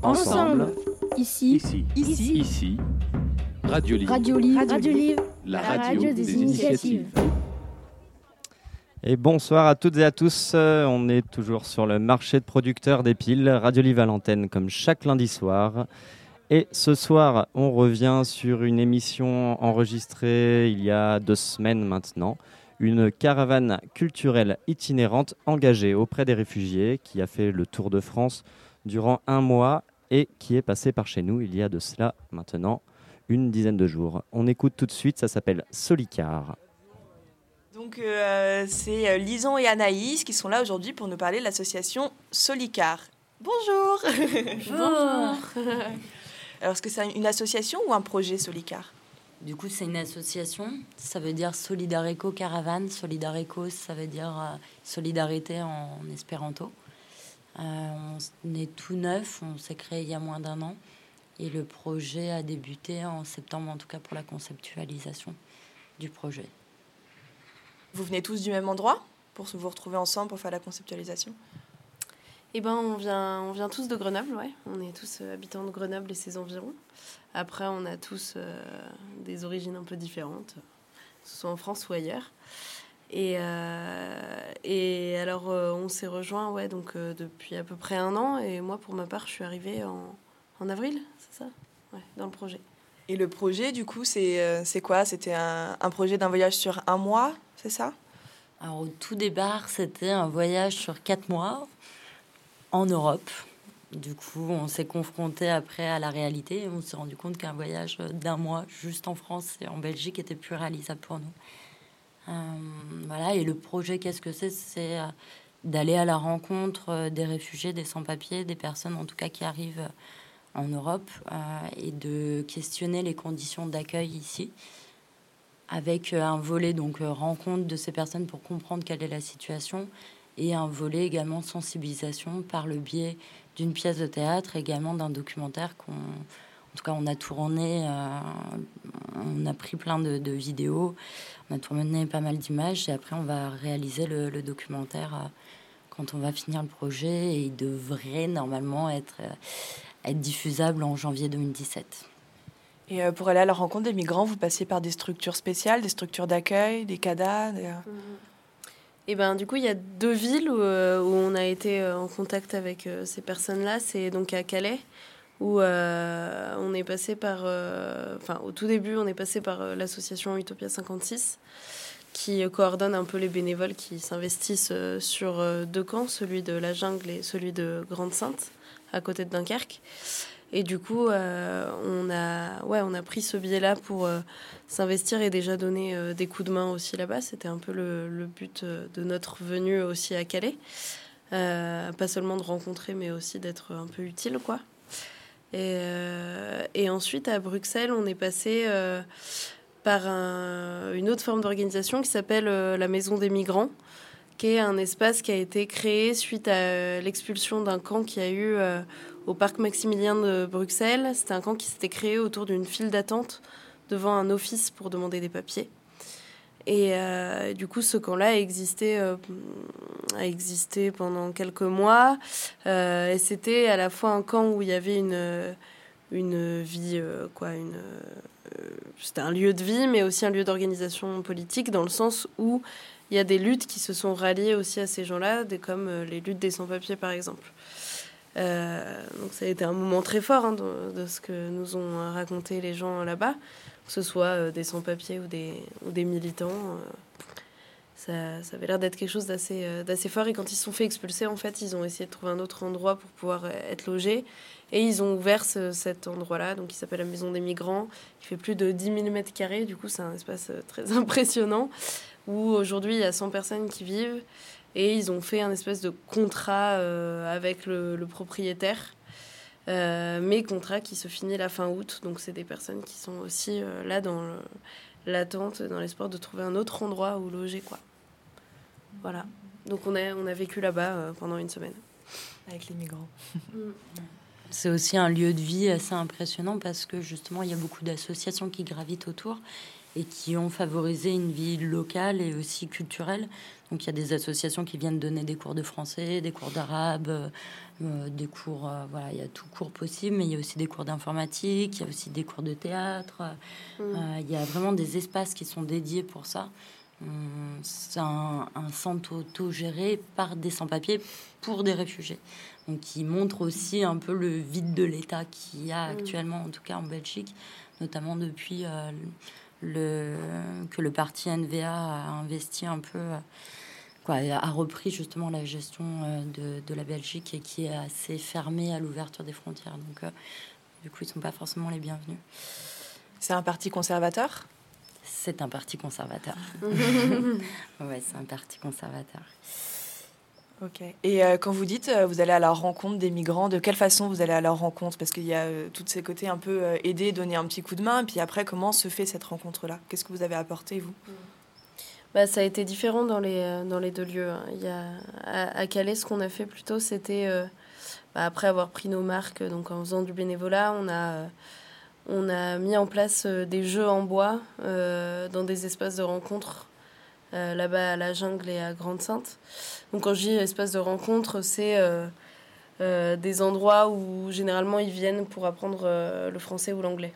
Ensemble. Ici. Radio Livre. Radio Livre. La radio des initiatives. Et bonsoir à toutes et à tous. On est toujours sur le marché de producteurs des piles. Radio Livre à l'antenne comme chaque lundi soir. Et ce soir, on revient sur une émission enregistrée il y a 2 semaines maintenant. Une caravane culturelle itinérante engagée auprès des réfugiés qui a fait le tour de France durant 1 mois et qui est passée par chez nous il y a de cela maintenant une dizaine de jours. On écoute tout de suite, ça s'appelle Solicar. Donc c'est Lison et Anaïs qui sont là aujourd'hui pour nous parler de l'association Solicar. Bonjour. Bonjour. Alors est-ce que c'est une association ou un projet Solicar ? Du coup, c'est une association. Ça veut dire Solidareco Caravane. Solidareco, ça veut dire solidarité en espéranto. On est tout neuf. On s'est créé il y a moins d'1 an. Et le projet a débuté en septembre, en tout cas pour la conceptualisation du projet. Vous venez tous du même endroit pour vous retrouver ensemble pour faire la conceptualisation ? Eh ben, on vient tous de Grenoble, ouais. On est tous habitants de Grenoble et ses environs. Après, on a tous des origines un peu différentes, que ce soit en France ou ailleurs. Et alors, on s'est rejoints depuis à peu près 1 an. Et moi, pour ma part, je suis arrivée en avril, c'est ça ? Ouais, dans le projet. Et le projet, du coup, c'est quoi ? C'était un projet d'un voyage sur 1 mois, c'est ça ? Alors, au tout départ, c'était un voyage sur 4 mois en Europe. Du coup, on s'est confronté après à la réalité et on s'est rendu compte qu'un voyage d'1 mois juste en France et en Belgique était plus réalisable pour nous. Voilà. Et le projet, qu'est-ce que c'est ? C'est d'aller à la rencontre des réfugiés, des sans-papiers, des personnes en tout cas qui arrivent en Europe et de questionner les conditions d'accueil ici avec un volet donc rencontre de ces personnes pour comprendre quelle est la situation et un volet également sensibilisation par le biais d'une pièce de théâtre, également d'un documentaire on a tourné, on a pris plein de vidéos, on a tourné pas mal d'images et après on va réaliser le documentaire quand on va finir le projet et il devrait normalement être diffusable en janvier 2017. Et pour aller à la rencontre des migrants, vous passiez par des structures spéciales, des structures d'accueil, des CADA Et ben, du coup, il y a 2 villes où on a été en contact avec ces personnes-là. C'est donc à Calais, où on est passé par... au tout début, on est passé par l'association Utopia 56, qui coordonne un peu les bénévoles qui s'investissent sur 2 camps, celui de la Jungle et celui de Grande-Synthe, à côté de Dunkerque. Et du coup, on a pris ce biais-là pour s'investir et déjà donner des coups de main aussi là-bas. C'était un peu le but de notre venue aussi à Calais. Pas seulement de rencontrer, mais aussi d'être un peu utile, quoi. Et ensuite, à Bruxelles, on est passé par une autre forme d'organisation qui s'appelle la Maison des Migrants, qui est un espace qui a été créé suite à l'expulsion d'un camp qu'il y a eu au parc Maximilien de Bruxelles. C'était un camp qui s'était créé autour d'une file d'attente devant un office pour demander des papiers. Et du coup, ce camp-là a existé pendant quelques mois. Et c'était à la fois un camp où il y avait une vie, c'était un lieu de vie, mais aussi un lieu d'organisation politique, dans le sens où il y a des luttes qui se sont ralliées aussi à ces gens-là, comme les luttes des sans-papiers, par exemple. Donc ça a été un moment très fort de ce que nous ont raconté les gens là-bas, que ce soit des sans-papiers ou des militants. Ça avait l'air d'être quelque chose d'assez fort. Et quand ils se sont fait expulser, en fait, ils ont essayé de trouver un autre endroit pour pouvoir être logés. Et ils ont ouvert cet endroit-là, donc qui s'appelle la Maison des Migrants, qui fait plus de 10 000 m². Du coup, c'est un espace très impressionnant, où aujourd'hui, il y a 100 personnes qui vivent. Et ils ont fait un espèce de contrat avec le propriétaire, mais contrat qui se finit la fin août. Donc, c'est des personnes qui sont aussi là dans l'attente, dans l'espoir de trouver un autre endroit où loger, quoi. Voilà. Donc, on a vécu là-bas pendant 1 semaine. Avec les migrants. C'est aussi un lieu de vie assez impressionnant parce que justement, il y a beaucoup d'associations qui gravitent autour. et qui ont favorisé une vie locale et aussi culturelle. Donc il y a des associations qui viennent donner des cours de français, des cours d'arabe, des cours, voilà, il y a tout cours possible, mais il y a aussi des cours d'informatique, il y a aussi des cours de théâtre. Il y a vraiment des espaces qui sont dédiés pour ça. C'est un centre auto-géré par des sans-papiers pour des réfugiés. Donc qui montre aussi un peu le vide de l'État qu'il y a actuellement, en tout cas en Belgique, notamment depuis que le parti NVA a investi un peu, a repris justement la gestion de la Belgique et qui est assez fermée à l'ouverture des frontières. Donc du coup, ils ne sont pas forcément les bienvenus. C'est un parti conservateur ? C'est un parti conservateur. Ouais, c'est un parti conservateur. Ok. Et quand vous dites vous allez à la rencontre des migrants, de quelle façon vous allez à leur rencontre ? Parce qu'il y a tous ces côtés un peu aider, donner un petit coup de main. Puis après, comment se fait cette rencontre-là ? Qu'est-ce que vous avez apporté, vous ? Ça a été différent dans les deux lieux. Il y a, à Calais, ce qu'on a fait plutôt, c'était, après avoir pris nos marques, donc en faisant du bénévolat, on a mis en place des jeux en bois dans des espaces de rencontre là-bas à la Jungle et à Grande-Synthe. Donc quand je dis espace de rencontre, c'est des endroits où généralement ils viennent pour apprendre le français ou l'anglais.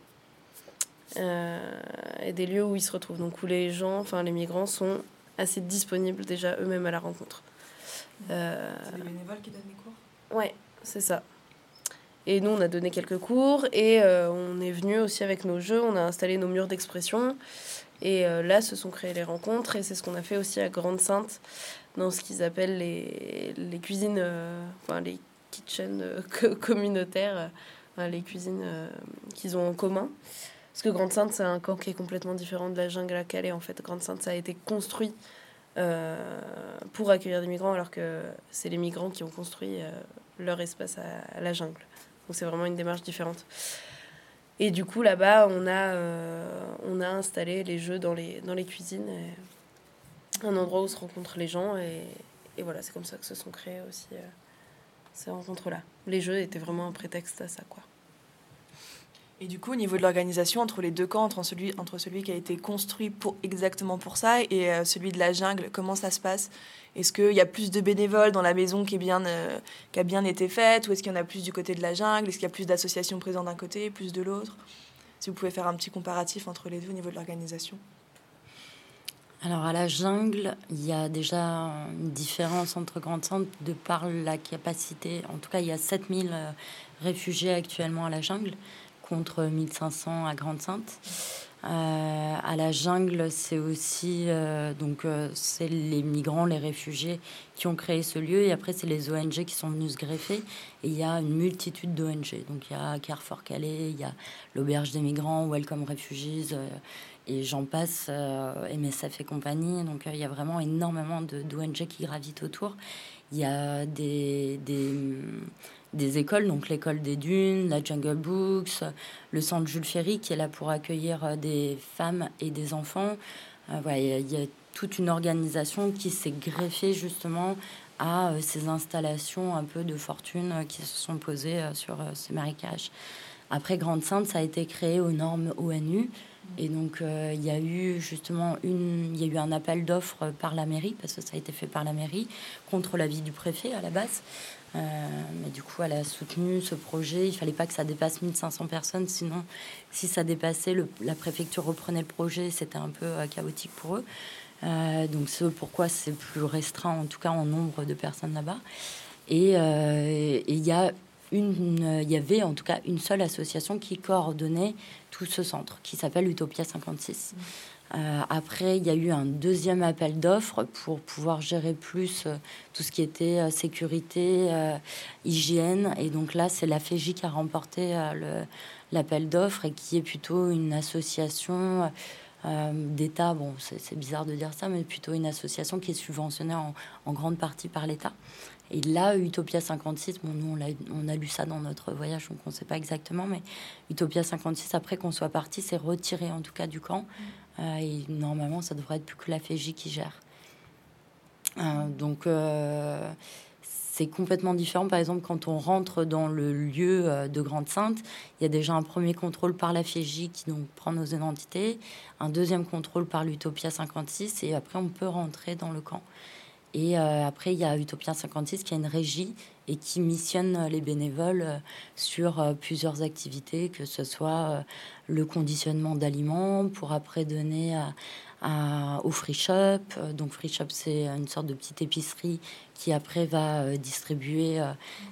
Et des lieux où ils se retrouvent, donc où les migrants sont assez disponibles déjà eux-mêmes à la rencontre. C'est des bénévoles qui donnent les cours ? Ouais, c'est ça. Et nous, on a donné quelques cours et on est venu aussi avec nos jeux, on a installé nos murs d'expression. Et là, se sont créées les rencontres et c'est ce qu'on a fait aussi à Grande-Synthe, dans ce qu'ils appellent les cuisines, les kitchens communautaires, les cuisines qu'ils ont en commun. Parce que Grande-Synthe, c'est un camp qui est complètement différent de la Jungle à Calais. En fait, Grande-Synthe, ça a été construit pour accueillir des migrants, alors que c'est les migrants qui ont construit leur espace à la Jungle. Donc c'est vraiment une démarche différente. Et du coup, là-bas, on a installé les jeux dans les cuisines, un endroit où se rencontrent les gens. Et voilà, c'est comme ça que se sont créées aussi ces rencontres-là. Les jeux étaient vraiment un prétexte à ça, quoi. Et du coup, au niveau de l'organisation, entre les deux camps, entre celui qui a été construit exactement pour ça et celui de la Jungle, comment ça se passe ? Est-ce qu'il y a plus de bénévoles dans la maison qui a bien été faite ? Ou est-ce qu'il y en a plus du côté de la Jungle ? Est-ce qu'il y a plus d'associations présentes d'un côté, plus de l'autre ? Si vous pouvez faire un petit comparatif entre les deux au niveau de l'organisation. Alors à la Jungle, il y a déjà une différence entre Grande-Synthe de par la capacité. En tout cas, il y a 7000 réfugiés actuellement à la Jungle, contre 1500 à Grande-Synthe. À la Jungle, c'est aussi c'est les migrants, les réfugiés qui ont créé ce lieu, et après c'est les ONG qui sont venus se greffer, et il y a une multitude d'ONG. Donc il y a Carrefour Calais, il y a l'Auberge des migrants, Welcome Refugees, et j'en passe, MSF et compagnie. Donc il y a vraiment énormément d'ONG qui gravitent autour. Il y a des écoles, donc l'école des Dunes, la Jungle Books, le centre Jules Ferry qui est là pour accueillir des femmes et des enfants. Il y a toute une organisation qui s'est greffée justement à ces installations un peu de fortune qui se sont posées sur ces marécages. Après Grande-Synthe, ça a été créé aux normes ONU. Et donc, il y a eu justement un appel d'offres par la mairie, parce que ça a été fait par la mairie, contre l'avis du préfet à la base. Mais du coup, elle a soutenu ce projet. Il fallait pas que ça dépasse 1500 personnes, sinon, si ça dépassait, la préfecture reprenait le projet. C'était un peu chaotique pour eux. Donc, c'est pourquoi c'est plus restreint, en tout cas en nombre de personnes là-bas. Et il y avait en tout cas une seule association qui coordonnait tout ce centre, qui s'appelle Utopia 56. Après, il y a eu un deuxième appel d'offres pour pouvoir gérer plus tout ce qui était sécurité, hygiène. Et donc là, c'est la FEJ qui a remporté l'appel d'offres, et qui est plutôt une association d'État. Bon, c'est bizarre de dire ça, mais plutôt une association qui est subventionnée en grande partie par l'État. Et là, Utopia 56, bon, nous, on a lu ça dans notre voyage, donc on ne sait pas exactement, mais Utopia 56, après qu'on soit parti, c'est retiré en tout cas du camp. Et normalement, ça devrait être plus que la FEJ qui gère. Donc, c'est complètement différent. Par exemple, quand on rentre dans le lieu de Grande-Sainte, il y a déjà un premier contrôle par la FJ qui donc prend nos identités, un deuxième contrôle par l'Utopia 56, et après on peut rentrer dans le camp. Et après, il y a Utopia 56 qui a une régie et qui missionne les bénévoles sur plusieurs activités, que ce soit le conditionnement d'aliments pour après donner au Free Shop. Donc Free Shop, c'est une sorte de petite épicerie qui après va distribuer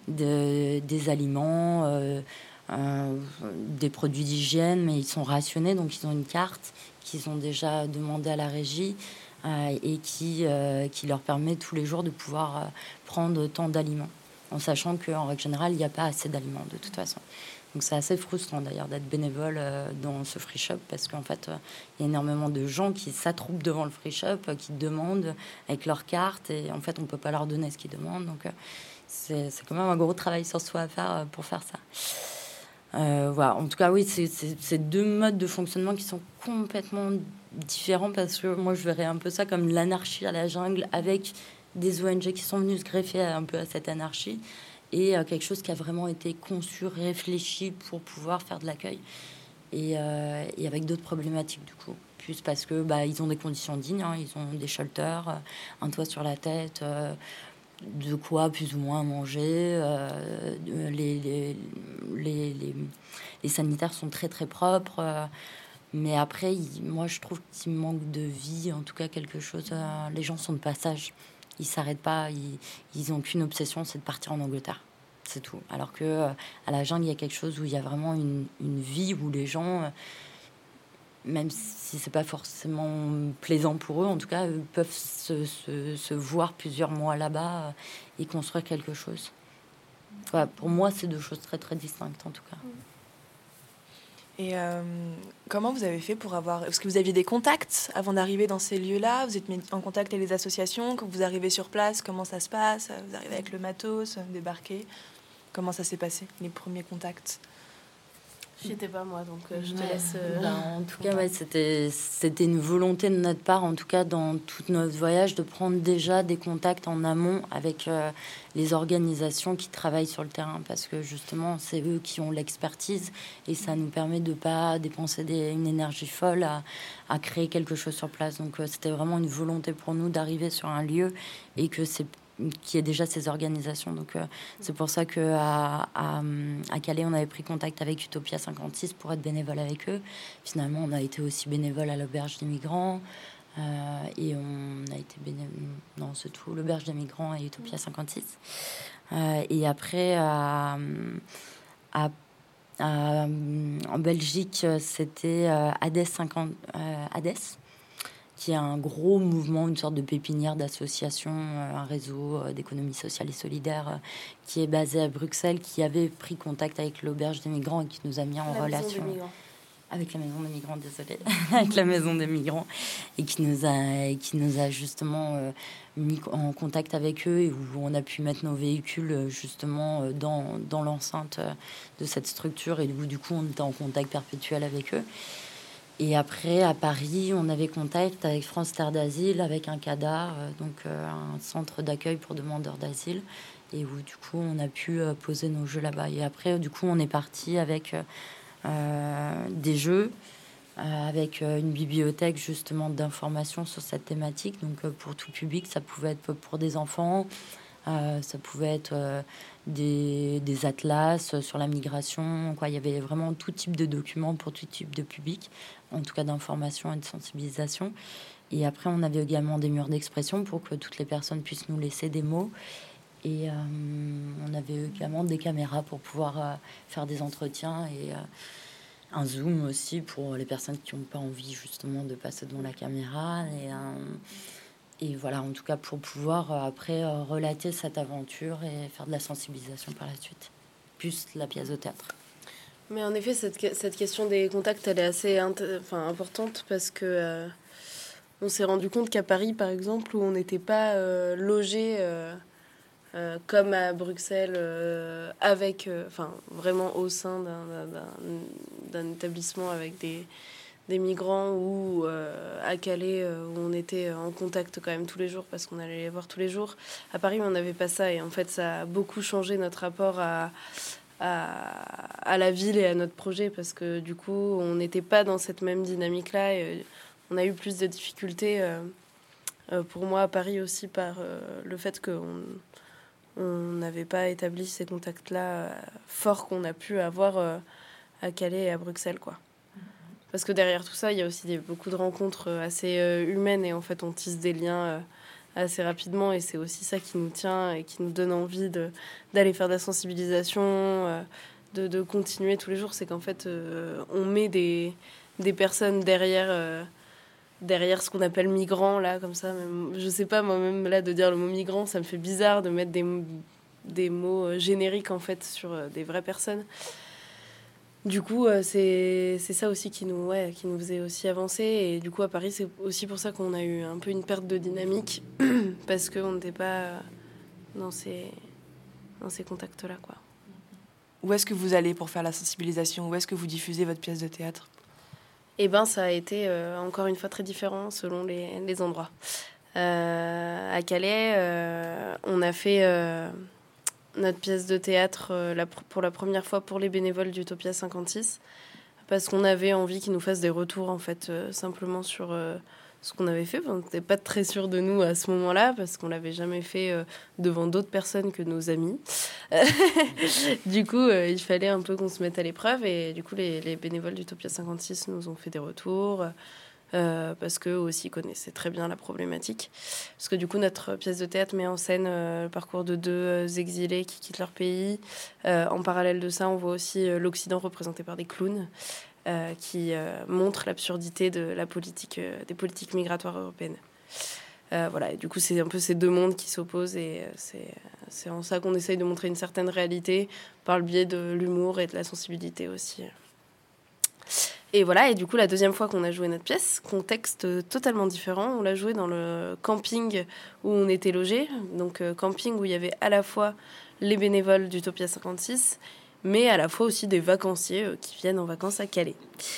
des aliments, des produits d'hygiène, mais ils sont rationnés, donc ils ont une carte qu'ils ont déjà demandé à la régie. Et qui leur permet tous les jours de pouvoir prendre tant d'aliments, en sachant qu'en règle générale, il n'y a pas assez d'aliments de toute façon. Donc c'est assez frustrant d'ailleurs d'être bénévole dans ce free shop, parce qu'en fait, il y a énormément de gens qui s'attroupent devant le free shop, qui demandent avec leur carte, et en fait, on ne peut pas leur donner ce qu'ils demandent. Donc c'est quand même un gros travail sur soi à faire pour faire ça. Voilà. En tout cas, oui, c'est deux modes de fonctionnement qui sont complètement différents, parce que moi, je verrais un peu ça comme l'anarchie à la jungle, avec des ONG qui sont venus se greffer un peu à cette anarchie, et quelque chose qui a vraiment été conçu, réfléchi pour pouvoir faire de l'accueil, et avec d'autres problématiques du coup. Plus parce que ils ont des conditions dignes, hein, ils ont des shelters, un toit sur la tête, de quoi plus ou moins manger, les sanitaires sont très très propres, mais après moi je trouve qu'il manque de vie, en tout cas quelque chose. Les gens sont de passage, ils s'arrêtent pas, ils ont qu'une obsession, c'est de partir en Angleterre, c'est tout. Alors que à la jungle il y a quelque chose où il y a vraiment une vie où les gens, même si c'est pas forcément plaisant pour eux, en tout cas, peuvent se voir plusieurs mois là-bas et construire quelque chose. Voilà, pour moi, c'est deux choses très, très distinctes, en tout cas. Et comment vous avez fait pour avoir... Est-ce que vous aviez des contacts avant d'arriver dans ces lieux-là? Vous êtes mis en contact avec les associations? Quand vous arrivez sur place, comment ça se passe? Vous arrivez avec le matos, débarquez? Comment ça s'est passé, les premiers contacts? J'y étais pas moi, donc je te laisse. En tout cas, c'était une volonté de notre part, en tout cas dans tout notre voyage, de prendre déjà des contacts en amont avec les organisations qui travaillent sur le terrain, parce que justement, c'est eux qui ont l'expertise, et ça nous permet de pas dépenser une énergie folle à créer quelque chose sur place. Donc c'était vraiment une volonté pour nous d'arriver sur un lieu et qui est déjà ces organisations. Donc c'est pour ça que à Calais, on avait pris contact avec Utopia 56 pour être bénévole avec eux. Finalement, on a été aussi bénévole à l'auberge des migrants, et on a été non, c'est tout, l'auberge des migrants et Utopia 56. Et après en Belgique, c'était Hades 50 Hades, qui est un gros mouvement, une sorte de pépinière d'associations, un réseau d'économie sociale et solidaire qui est basé à Bruxelles, qui avait pris contact avec l'auberge des migrants et qui nous a mis en relation avec la maison des migrants, désolée, avec la maison des migrants, et qui nous a justement mis en contact avec eux, et où on a pu mettre nos véhicules justement dans l'enceinte de cette structure, et où du coup on était en contact perpétuel avec eux. Et après, à Paris, on avait contact avec France Terre d'Asile, avec un CADA, donc un centre d'accueil pour demandeurs d'asile, et où du coup, on a pu poser nos jeux là-bas. Et après, du coup, on est parti avec des jeux, avec une bibliothèque justement d'informations sur cette thématique. Donc pour tout public, ça pouvait être pour des enfants, ça pouvait être des atlas sur la migration, quoi. Il y avait vraiment tout type de documents pour tout type de public, en tout cas d'information et de sensibilisation. Et après, on avait également des murs d'expression pour que toutes les personnes puissent nous laisser des mots. Et on avait également des caméras pour pouvoir faire des entretiens, et un zoom aussi pour les personnes qui n'ont pas envie justement de passer devant la caméra. Et voilà, en tout cas pour pouvoir après relater cette aventure et faire de la sensibilisation par la suite, plus la pièce de théâtre. Mais en effet, cette question des contacts, elle est assez importante, parce que on s'est rendu compte qu'à Paris, par exemple, où on n'était pas logé comme à Bruxelles, avec, vraiment au sein d'un établissement avec des migrants ou à Calais où on était en contact quand même tous les jours parce qu'on allait les voir tous les jours. À Paris, on n'avait pas ça et en fait, ça a beaucoup changé notre rapport à la ville et à notre projet parce que du coup, on n'était pas dans cette même dynamique-là et on a eu plus de difficultés pour moi à Paris aussi par le fait qu'on n'avait pas établi ces contacts-là forts qu'on a pu avoir à Calais et à Bruxelles, quoi. Parce que derrière tout ça, il y a aussi beaucoup de rencontres assez humaines et en fait, on tisse des liens assez rapidement et c'est aussi ça qui nous tient et qui nous donne envie d'aller faire de la sensibilisation, de continuer tous les jours. C'est qu'en fait, on met des personnes derrière ce qu'on appelle migrants, là, comme ça. Même, je sais pas, moi-même, là, de dire le mot migrant, ça me fait bizarre de mettre des mots génériques, en fait, sur des vraies personnes. Du coup, c'est ça aussi qui nous faisait aussi avancer. Et du coup, à Paris, c'est aussi pour ça qu'on a eu un peu une perte de dynamique, parce qu'on n'était pas dans ces contacts-là, quoi. Où est-ce que vous allez pour faire la sensibilisation? Où est-ce que vous diffusez votre pièce de théâtre? Eh ben, ça a été encore une fois très différent selon les endroits. À Calais, on a fait notre pièce de théâtre pour la première fois pour les bénévoles d'Utopia 56 parce qu'on avait envie qu'ils nous fassent des retours en fait simplement sur ce qu'on avait fait. On n'était pas très sûrs de nous à ce moment-là parce qu'on l'avait jamais fait devant d'autres personnes que nos amis. Du coup, il fallait un peu qu'on se mette à l'épreuve et du coup, les bénévoles d'Utopia 56 nous ont fait des retours. Parce qu'eux aussi connaissaient très bien la problématique. Parce que du coup, notre pièce de théâtre met en scène le parcours de deux exilés qui quittent leur pays. En parallèle de ça, on voit aussi l'Occident représenté par des clowns qui montrent l'absurdité de des politiques migratoires européennes. Voilà, et du coup, c'est un peu ces deux mondes qui s'opposent et c'est en ça qu'on essaye de montrer une certaine réalité par le biais de l'humour et de la sensibilité aussi. Et voilà, et du coup, la deuxième fois qu'on a joué notre pièce, contexte totalement différent, on l'a joué dans le camping où on était logés. Donc, camping où il y avait à la fois les bénévoles d'Utopia 56, mais à la fois aussi des vacanciers qui viennent en vacances à Calais.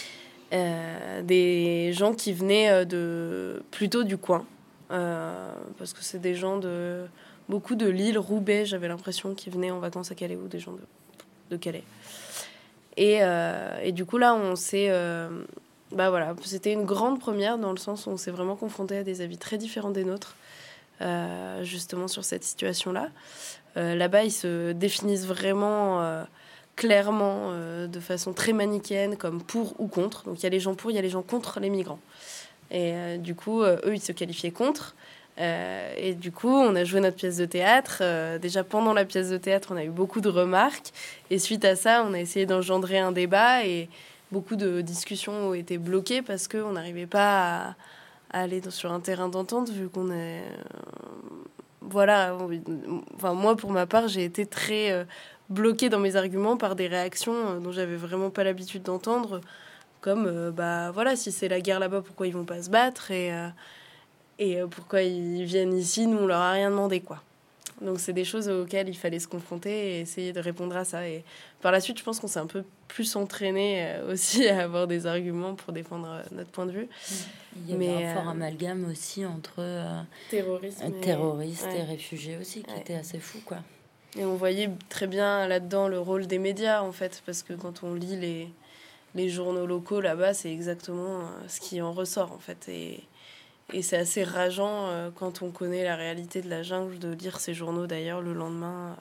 Des gens qui venaient plutôt du coin, parce que c'est des gens beaucoup de Lille, Roubaix, j'avais l'impression, qui venaient en vacances à Calais, ou des gens de Calais. Et du coup, là, on s'est... voilà, c'était une grande première dans le sens où on s'est vraiment confronté à des avis très différents des nôtres, justement sur cette situation-là. Là-bas, ils se définissent vraiment clairement, de façon très manichéenne, comme pour ou contre. Donc, il y a les gens pour, il y a les gens contre les migrants. Et du coup, eux, ils se qualifiaient contre. Et du coup, on a joué notre pièce de théâtre. Déjà, pendant la pièce de théâtre, on a eu beaucoup de remarques. Et suite à ça, on a essayé d'engendrer un débat. Et beaucoup de discussions ont été bloquées parce qu'on n'arrivait pas à aller sur un terrain d'entente, vu qu'on est... voilà. Enfin, moi, pour ma part, j'ai été très bloquée dans mes arguments par des réactions dont j'avais vraiment pas l'habitude d'entendre. Comme, voilà, si c'est la guerre là-bas, pourquoi ils vont pas se battre et pourquoi ils viennent ici, nous, on leur a rien demandé, quoi. Donc, c'est des choses auxquelles il fallait se confronter et essayer de répondre à ça. Et par la suite, je pense qu'on s'est un peu plus entraîné aussi à avoir des arguments pour défendre notre point de vue. Il y avait un fort amalgame aussi entre terroristes et réfugiés aussi, qui était assez fou, quoi. Et on voyait très bien là-dedans le rôle des médias, en fait, parce que quand on lit les journaux locaux là-bas, c'est exactement ce qui en ressort, en fait. Et c'est assez rageant quand on connaît la réalité de la jungle de lire ces journaux d'ailleurs le lendemain.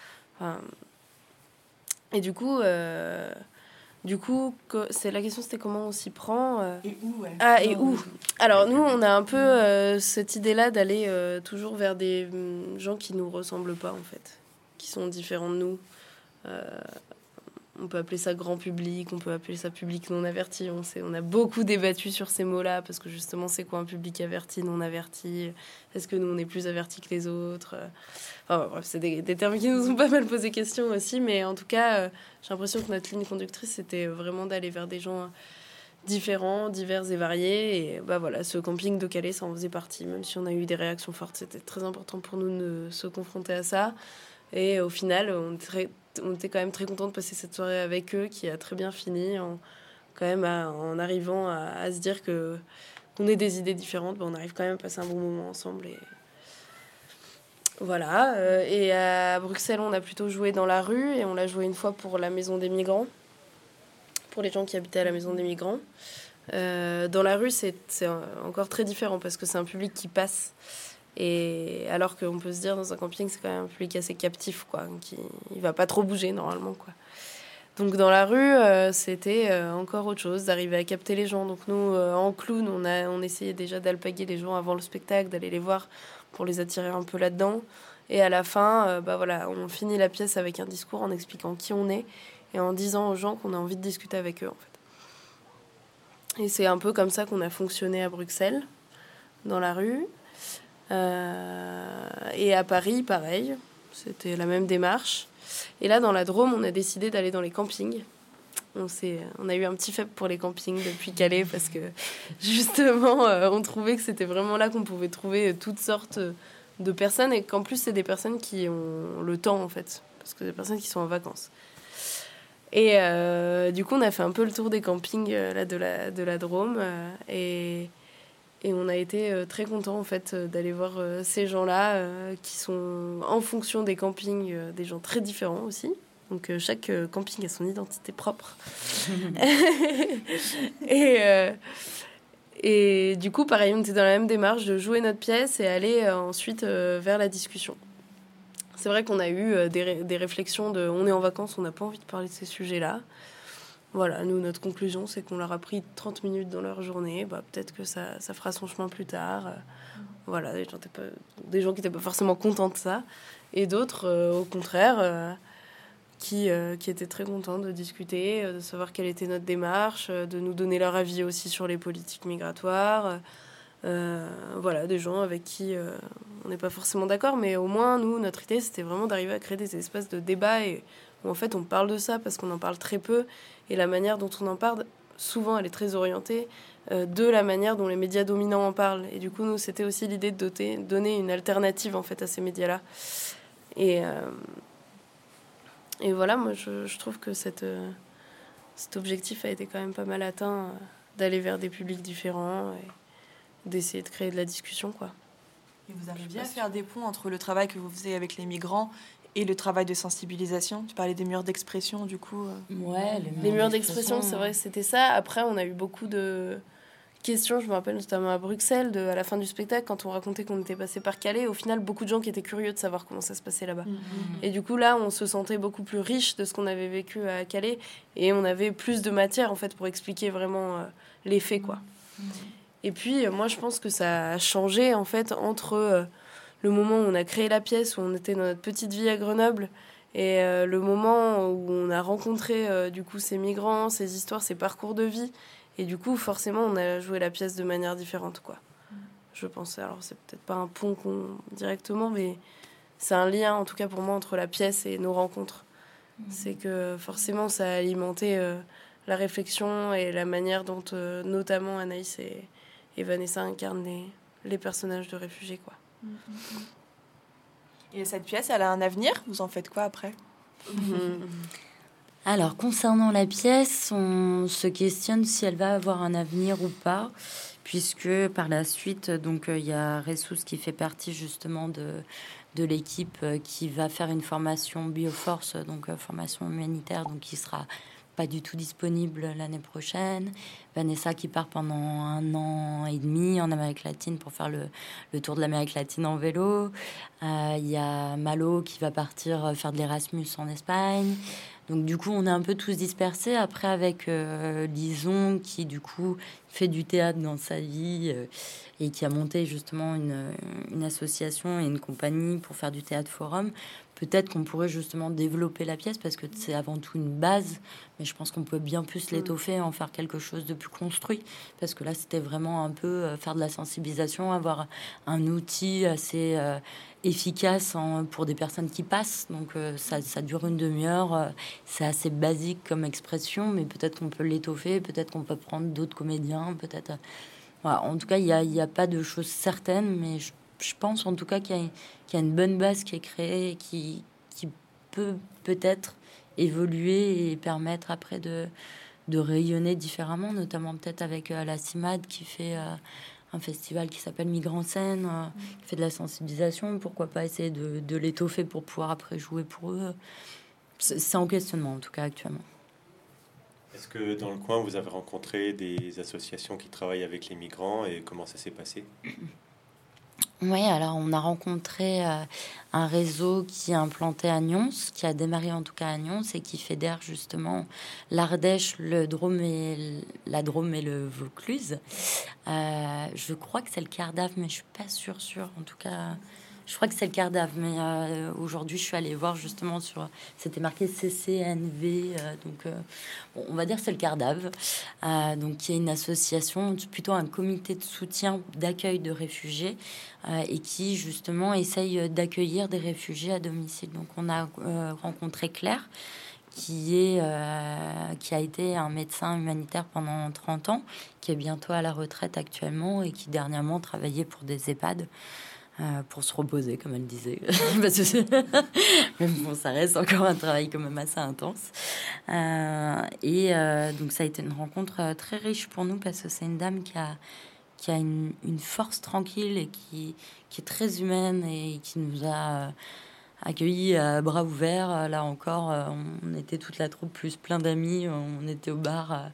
Et du coup, la question c'était comment on s'y prend. Et où, ouais. Ah, et où? Alors nous, on a un peu cette idée-là d'aller toujours vers des gens qui nous ressemblent pas, en fait, qui sont différents de nous. On peut appeler ça grand public, on peut appeler ça public non averti. On a beaucoup débattu sur ces mots-là parce que justement, c'est quoi un public averti, non averti? Est-ce que nous, on est plus avertis que les autres? Enfin, bref, c'est des termes qui nous ont pas mal posé question aussi, mais en tout cas, j'ai l'impression que notre ligne conductrice, c'était vraiment d'aller vers des gens différents, divers et variés. Et voilà, ce camping de Calais, ça en faisait partie. Même si on a eu des réactions fortes, c'était très important pour nous de se confronter à ça. Et au final, on était quand même très contents de passer cette soirée avec eux, qui a très bien fini, en quand même, en arrivant à se dire qu'on ait des idées différentes, on arrive quand même à passer un bon moment ensemble. Et voilà. Et à Bruxelles, on a plutôt joué dans la rue, et on l'a joué une fois pour la Maison des Migrants, pour les gens qui habitaient à la Maison des Migrants. Dans la rue, c'est encore très différent parce que c'est un public qui passe. Et alors qu'on peut se dire dans un camping, c'est quand même un public assez captif, quoi, qui il va pas trop bouger normalement, quoi. Donc dans la rue, c'était encore autre chose, d'arriver à capter les gens. Donc nous, en clown, on essayait déjà d'alpaguer les gens avant le spectacle, d'aller les voir pour les attirer un peu là-dedans. Et à la fin, voilà, on finit la pièce avec un discours en expliquant qui on est et en disant aux gens qu'on a envie de discuter avec eux, en fait. Et c'est un peu comme ça qu'on a fonctionné à Bruxelles, dans la rue. Et à Paris, pareil, c'était la même démarche. Et là, dans la Drôme, on a décidé d'aller dans les campings. On a eu un petit faible pour les campings depuis Calais parce que, justement, on trouvait que c'était vraiment là qu'on pouvait trouver toutes sortes de personnes et qu'en plus, c'est des personnes qui ont le temps, en fait, parce que c'est des personnes qui sont en vacances. Et du coup, on a fait un peu le tour des campings là, de la Drôme et on a été très contents, en fait, d'aller voir ces gens-là qui sont, en fonction des campings, des gens très différents aussi. Donc, chaque camping a son identité propre. Et du coup, pareil, on était dans la même démarche de jouer notre pièce et aller ensuite vers la discussion. C'est vrai qu'on a eu des réflexions de « on est en vacances, on n'a pas envie de parler de ces sujets-là ». Voilà, nous, notre conclusion, c'est qu'on leur a pris 30 minutes dans leur journée. Peut-être que ça fera son chemin plus tard. Voilà, des gens qui n'étaient pas forcément contents de ça. Et d'autres, au contraire, qui étaient très contents de discuter, de savoir quelle était notre démarche, de nous donner leur avis aussi sur les politiques migratoires. Voilà, des gens avec qui on n'est pas forcément d'accord. Mais au moins, nous, notre idée, c'était vraiment d'arriver à créer des espaces de débat et où, en fait, on parle de ça parce qu'on en parle très peu. Et la manière dont on en parle, souvent, elle est très orientée de la manière dont les médias dominants en parlent. Et du coup, nous, c'était aussi l'idée de donner une alternative, en fait, à ces médias-là. Et voilà, moi, je trouve que cet objectif a été quand même pas mal atteint, d'aller vers des publics différents et d'essayer de créer de la discussion, quoi. Et vous arrivez à faire des ponts entre le travail que vous faisiez avec les migrants et le travail de sensibilisation? Tu parlais des murs d'expression, du coup. Ouais, les murs d'expression, c'est vrai que c'était ça. Après, on a eu beaucoup de questions, je me rappelle notamment à Bruxelles, à la fin du spectacle, quand on racontait qu'on était passé par Calais. Au final, beaucoup de gens qui étaient curieux de savoir comment ça se passait là-bas. Et du coup, là, on se sentait beaucoup plus riche de ce qu'on avait vécu à Calais. Et on avait plus de matière, en fait, pour expliquer vraiment les faits, quoi. Et puis, moi, je pense que ça a changé, en fait, entre le moment où on a créé la pièce, où on était dans notre petite vie à Grenoble, et le moment où on a rencontré, du coup, ces migrants, ces histoires, ces parcours de vie. Et du coup, forcément, on a joué la pièce de manière différente, quoi. Je pense. Alors, c'est peut-être pas un pont directement, mais c'est un lien, en tout cas pour moi, entre la pièce et nos rencontres. C'est que, forcément, ça a alimenté la réflexion et la manière dont, notamment, Anaïs et Vanessa incarnent les personnages de réfugiés, quoi. Et cette pièce, elle a un avenir? Vous en faites quoi après? Alors, concernant la pièce, on se questionne si elle va avoir un avenir ou pas, puisque par la suite, donc il y a Ressus qui fait partie justement de l'équipe qui va faire une formation Bioforce, donc formation humanitaire, donc qui sera pas du tout disponible l'année prochaine. Vanessa qui part pendant 1 an et demi en Amérique latine pour faire le tour de l'Amérique latine en vélo. Il y a Malo qui va partir faire de l'Erasmus en Espagne. Donc du coup, on est un peu tous dispersés. Après, avec Lison qui du coup fait du théâtre dans sa vie et qui a monté justement une association et une compagnie pour faire du théâtre forum. Peut-être qu'on pourrait justement développer la pièce parce que c'est avant tout une base, mais je pense qu'on peut bien plus l'étoffer, en faire quelque chose de plus construit, parce que là c'était vraiment un peu faire de la sensibilisation, avoir un outil assez efficace pour des personnes qui passent. Donc ça dure une demi-heure, c'est assez basique comme expression, mais peut-être qu'on peut l'étoffer, peut-être qu'on peut prendre d'autres comédiens, peut-être. Voilà. En tout cas, il y a pas de choses certaines, mais je pense en tout cas qu'il y a une bonne base qui est créée et qui peut peut-être évoluer et permettre après de de rayonner différemment, notamment peut-être avec la CIMAD qui fait un festival qui s'appelle Migrants Scène, qui fait de la sensibilisation. Pourquoi pas essayer de l'étoffer pour pouvoir après jouer pour eux. C'est en questionnement en tout cas actuellement. Est-ce que dans le coin, vous avez rencontré des associations qui travaillent avec les migrants et comment ça s'est passé ? Oui, alors on a rencontré un réseau qui est implanté à Nyons, qui a démarré en tout cas à Nyons et qui fédère justement l'Ardèche, la Drôme et le Vaucluse. Je crois que c'est le Cardaf, mais je suis pas sûre. En tout cas, je crois que c'est le Cardaf. Mais aujourd'hui, je suis allée voir justement c'était marqué CCNV, donc on va dire que c'est le Cardaf. Donc qui est une association, plutôt un comité de soutien d'accueil de réfugiés. Et qui justement essaye d'accueillir des réfugiés à domicile. Donc on a rencontré Claire, qui a été un médecin humanitaire pendant 30 ans, qui est bientôt à la retraite actuellement et qui dernièrement travaillait pour des EHPAD pour se reposer, comme elle disait. Mais bon, ça reste encore un travail quand même assez intense. Donc ça a été une rencontre très riche pour nous parce que c'est une dame qui a une force tranquille et qui est très humaine et qui nous a accueillis à bras ouverts. Là encore, on était toute la troupe plus plein d'amis. On était au bar.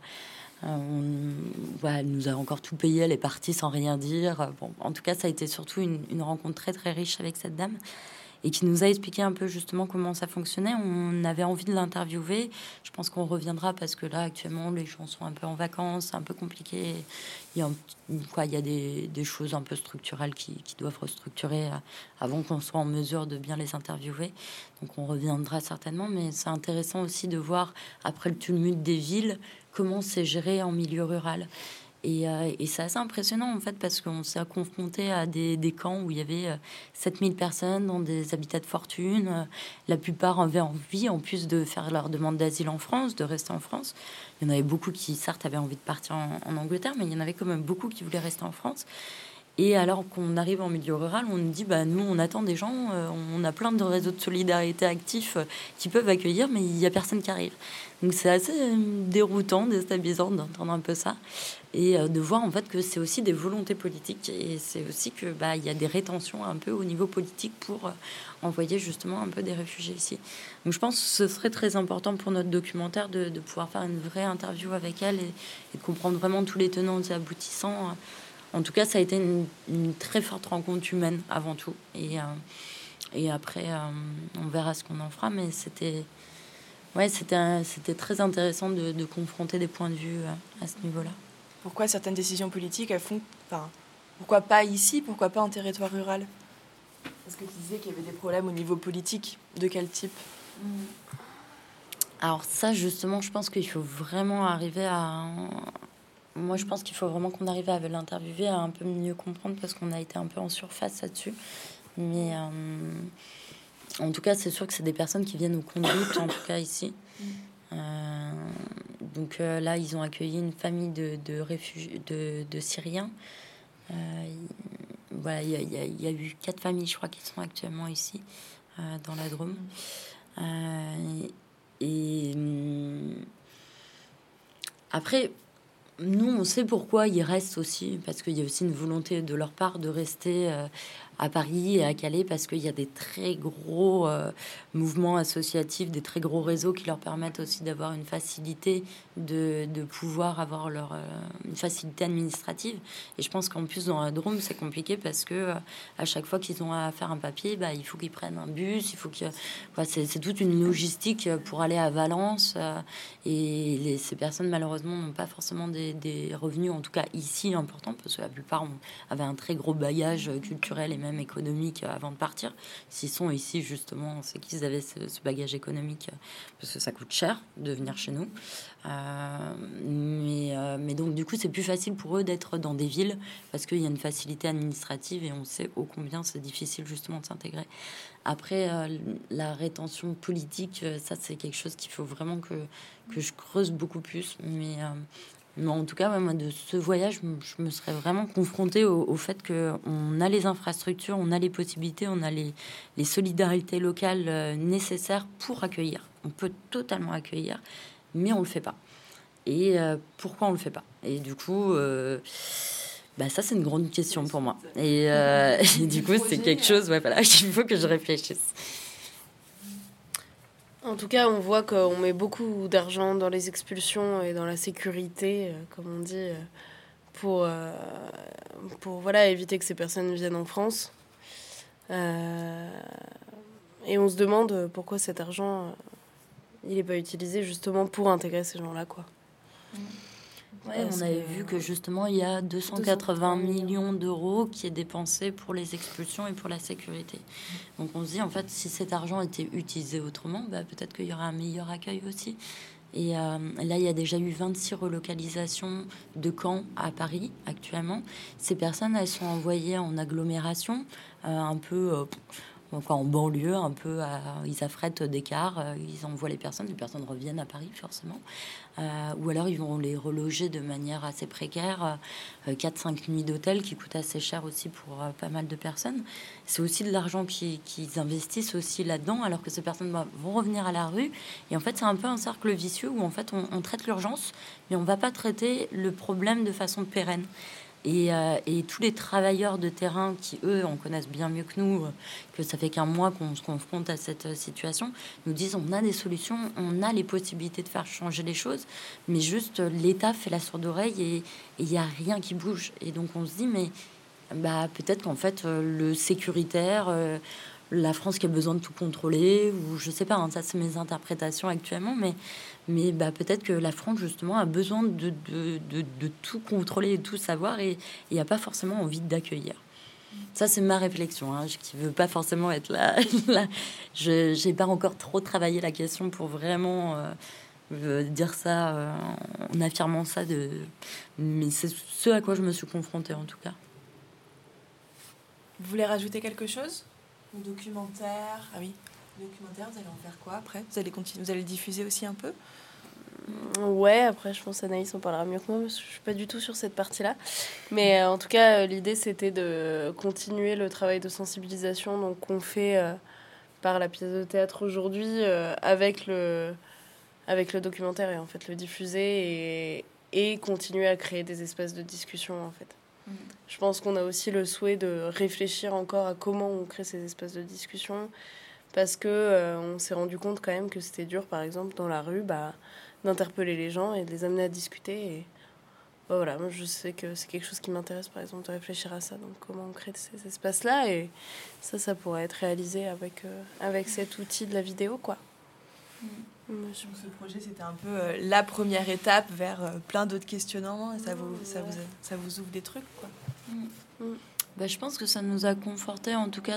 Elle nous a encore tout payé. Elle est partie sans rien dire. Bon, en tout cas, ça a été surtout une rencontre très, très riche avec cette dame. Et qui nous a expliqué un peu justement comment ça fonctionnait. On avait envie de l'interviewer. Je pense qu'on reviendra parce que là, actuellement, les gens sont un peu en vacances, c'est un peu compliqué. Il y a des choses un peu structurelles qui doivent restructurer avant qu'on soit en mesure de bien les interviewer. Donc on reviendra certainement, mais c'est intéressant aussi de voir, après le tumulte des villes, comment c'est géré en milieu rural. Et c'est assez impressionnant en fait parce qu'on s'est confronté à des camps où il y avait 7000 personnes dans des habitats de fortune. La plupart avaient envie, en plus de faire leur demande d'asile en France, de rester en France. Il y en avait beaucoup qui, certes, avaient envie de partir en Angleterre, mais il y en avait quand même beaucoup qui voulaient rester en France. Et alors qu'on arrive en milieu rural, on nous dit, nous, on attend des gens, on a plein de réseaux de solidarité actifs qui peuvent accueillir, mais il n'y a personne qui arrive. Donc c'est assez déroutant, déstabilisant d'entendre un peu ça et de voir en fait que c'est aussi des volontés politiques et c'est aussi que il y a des rétentions un peu au niveau politique pour envoyer justement un peu des réfugiés ici. Donc je pense que ce serait très important pour notre documentaire de pouvoir faire une vraie interview avec elle et de comprendre vraiment tous les tenants et aboutissants. En tout cas, ça a été une très forte rencontre humaine avant tout. Et après, on verra ce qu'on en fera. Mais c'était très intéressant de confronter des points de vue à ce niveau-là. Pourquoi certaines décisions politiques, pourquoi pas ici, pourquoi pas en territoire rural ? Parce que tu disais qu'il y avait des problèmes au niveau politique. De quel type ? Alors ça, justement, je pense qu'il faut vraiment arriver à... Moi, je pense qu'il faut vraiment qu'on arrive à l'interviewer, à un peu mieux comprendre, parce qu'on a été un peu en surface là-dessus. Mais en tout cas, c'est sûr que c'est des personnes qui viennent au compte-gouttes, en tout cas ici. Donc là, ils ont accueilli une famille de réfugiés, de Syriens. Il y a eu 4 familles, je crois, qui sont actuellement ici, dans la Drôme. Après... Nous, on sait pourquoi ils restent aussi, parce qu'il y a aussi une volonté de leur part de rester à Paris et à Calais, parce qu'il y a des très gros mouvements associatifs, des très gros réseaux qui leur permettent aussi d'avoir une facilité de pouvoir avoir une facilité administrative. Et je pense qu'en plus, dans la Drôme, c'est compliqué parce que à chaque fois qu'ils ont à faire un papier, il faut qu'ils prennent un bus, c'est toute une logistique pour aller à Valence. Ces personnes, malheureusement, n'ont pas forcément des revenus, en tout cas ici, importants, parce que la plupart avaient un très gros bagage culturel et même économique avant de partir. S'ils sont ici, justement, c'est qu'ils avaient ce bagage économique, parce que ça coûte cher de venir chez nous. Mais donc, du coup, c'est plus facile pour eux d'être dans des villes, parce qu'il y a une facilité administrative et on sait ô combien c'est difficile, justement, de s'intégrer. Après, la rétention politique, ça, c'est quelque chose qu'il faut vraiment que je creuse beaucoup plus. Mais en tout cas, moi, de ce voyage, je me serais vraiment confrontée au fait qu'on a les infrastructures, on a les possibilités, on a les solidarités locales nécessaires pour accueillir. On peut totalement accueillir, mais on le fait pas. et pourquoi on le fait pas. Et du coup, ça c'est une grande question pour moi. Et du coup, c'est quelque chose, qu'il faut que je réfléchisse. En tout cas, on voit qu'on met beaucoup d'argent dans les expulsions et dans la sécurité, comme on dit, pour éviter que ces personnes viennent en France. Et on se demande pourquoi cet argent, il n'est pas utilisé justement pour intégrer ces gens-là, quoi. On avait vu que justement, il y a 280 millions d'euros qui est dépensé pour les expulsions et pour la sécurité. Donc on se dit, en fait, si cet argent était utilisé autrement, peut-être qu'il y aurait un meilleur accueil aussi. Et là, il y a déjà eu 26 relocalisations de camps à Paris actuellement. Ces personnes, elles sont envoyées en agglomération, un peu... en banlieue, un peu, ils affrètent des cars, ils envoient les personnes reviennent à Paris forcément, ou alors ils vont les reloger de manière assez précaire, 4-5 nuits d'hôtel qui coûtent assez cher aussi pour pas mal de personnes. C'est aussi de l'argent qu'ils investissent aussi là-dedans, alors que ces personnes vont revenir à la rue, et en fait c'est un peu un cercle vicieux où en fait on traite l'urgence, mais on va pas traiter le problème de façon pérenne. Et tous les travailleurs de terrain qui, eux, en connaissent bien mieux que nous, que ça fait qu'un mois qu'on se confronte à cette situation, nous disent on a des solutions, on a les possibilités de faire changer les choses, mais juste l'État fait la sourde oreille et il n'y a rien qui bouge. Et donc on se dit, mais peut-être qu'en fait, le sécuritaire... la France qui a besoin de tout contrôler, ou je sais pas, ça c'est mes interprétations actuellement, mais peut-être que la France justement a besoin de tout contrôler et tout savoir, et il n'y a pas forcément envie d'accueillir. Ça c'est ma réflexion, qui veut pas forcément être là. Je n'ai pas encore trop travaillé la question pour vraiment dire ça en affirmant ça, mais c'est ce à quoi je me suis confrontée en tout cas. Vous voulez rajouter quelque chose ? Le documentaire, documentaire, vous allez en faire quoi après ? Vous allez le diffuser aussi un peu ? Ouais, après je pense Anaïs en parlera mieux que moi parce que je suis pas du tout sur cette partie-là. Mais en tout cas, l'idée c'était de continuer le travail de sensibilisation donc qu'on fait par la pièce de théâtre aujourd'hui avec le documentaire, et en fait le diffuser et continuer à créer des espaces de discussion en fait. Je pense qu'on a aussi le souhait de réfléchir encore à comment on crée ces espaces de discussion, parce que on s'est rendu compte quand même que c'était dur, par exemple, dans la rue, d'interpeller les gens et de les amener à discuter. Et voilà, moi je sais que c'est quelque chose qui m'intéresse, par exemple, de réfléchir à ça, donc comment on crée ces espaces-là, et ça pourrait être réalisé avec cet outil de la vidéo, quoi. Donc ce projet, c'était un peu la première étape vers plein d'autres questionnements, et ça vous ouvre des trucs, quoi. Je pense que ça nous a confortés, en tout cas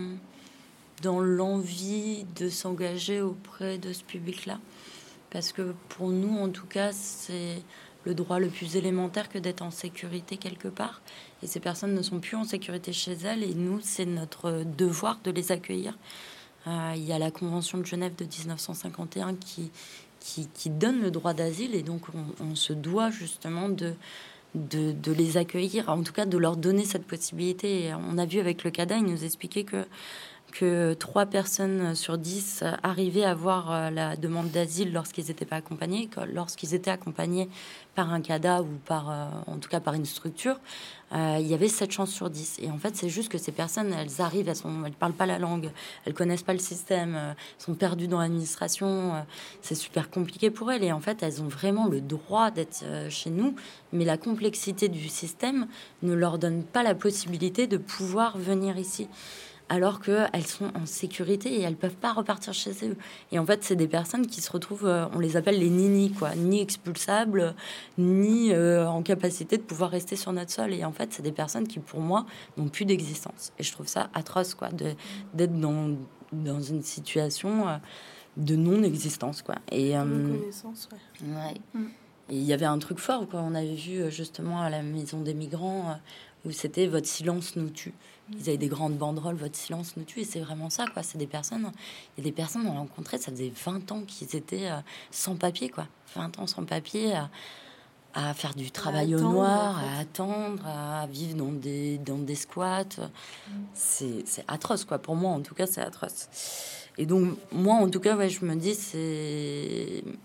dans l'envie de s'engager auprès de ce public-là, parce que pour nous, en tout cas, c'est le droit le plus élémentaire que d'être en sécurité quelque part, et ces personnes ne sont plus en sécurité chez elles, et nous, c'est notre devoir de les accueillir. Il y a la Convention de Genève de 1951 qui donne le droit d'asile, et donc on se doit justement de les accueillir, en tout cas de leur donner cette possibilité. Et on a vu avec le CADA, il nous expliquait que 3 personnes sur 10 arrivaient à avoir la demande d'asile lorsqu'ils n'étaient pas accompagnés, lorsqu'ils étaient accompagnés par un CADA ou en tout cas par une structure, il y avait 7 chances sur 10. Et en fait, c'est juste que ces personnes, elles arrivent, elles parlent pas la langue, elles connaissent pas le système, sont perdues dans l'administration, c'est super compliqué pour elles. Et en fait, elles ont vraiment le droit d'être chez nous, mais la complexité du système ne leur donne pas la possibilité de pouvoir venir ici, alors qu'elles sont en sécurité et elles peuvent pas repartir chez eux. Et en fait, c'est des personnes qui se retrouvent, on les appelle les ninis, quoi, ni expulsables, ni en capacité de pouvoir rester sur notre sol. Et en fait, c'est des personnes qui, pour moi, n'ont plus d'existence. Et je trouve ça atroce, quoi, d'être dans une situation de non-existence, quoi. Et reconnaissance, ouais. Ouais. Et il y avait un truc fort, quoi. On avait vu justement à la Maison des Migrants où c'était « Votre silence nous tue ». Ils avaient des grandes banderoles, votre silence nous tue, et c'est vraiment ça, quoi. C'est des personnes, il y a des personnes, on a rencontré, ça faisait 20 ans qu'ils étaient sans papier, quoi. 20 ans sans papier, à faire du travail au noir, à attendre, à vivre dans des squats. C'est atroce, quoi. Pour moi, en tout cas, c'est atroce. Et donc, moi, en tout cas, ouais, je me dis,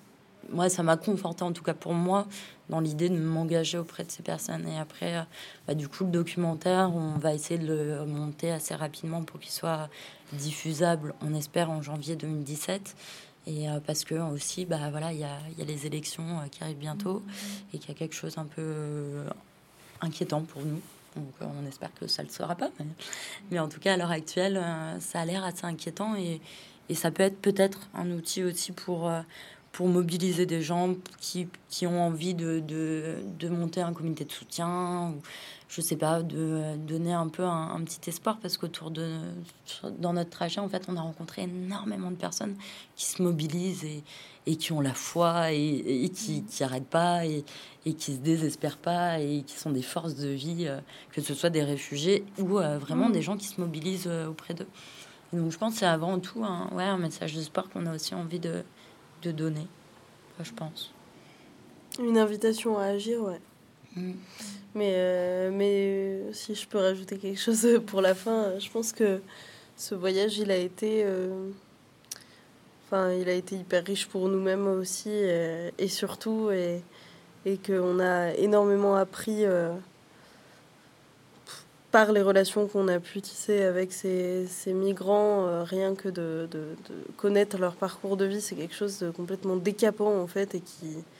moi, ça m'a conforté, en tout cas pour moi, dans l'idée de m'engager auprès de ces personnes. Et après, du coup, le documentaire, on va essayer de le monter assez rapidement pour qu'il soit diffusable, on espère, en janvier 2017. Et parce que aussi, il y a les élections qui arrivent bientôt et qu'il y a quelque chose un peu inquiétant pour nous. Donc on espère que ça ne le sera pas. Mais en tout cas, à l'heure actuelle, ça a l'air assez inquiétant et ça peut être peut-être un outil aussi pour mobiliser des gens qui ont envie de monter un comité de soutien, ou je sais pas, de donner un peu un petit espoir, parce dans notre trajet, en fait, on a rencontré énormément de personnes qui se mobilisent et qui ont la foi et qui n'arrêtent pas et qui se désespèrent pas et qui sont des forces de vie, que ce soit des réfugiés ou vraiment des gens qui se mobilisent auprès d'eux. Et donc je pense que c'est avant tout un message d'espoir qu'on a aussi envie de donner, je pense. Une invitation à agir, ouais. Mais si je peux rajouter quelque chose pour la fin, je pense que ce voyage, il a été hyper riche pour nous-mêmes aussi, et surtout, et qu'on a énormément appris par les relations qu'on a pu tisser avec ces migrants, rien que de connaître leur parcours de vie, c'est quelque chose de complètement décapant en fait, et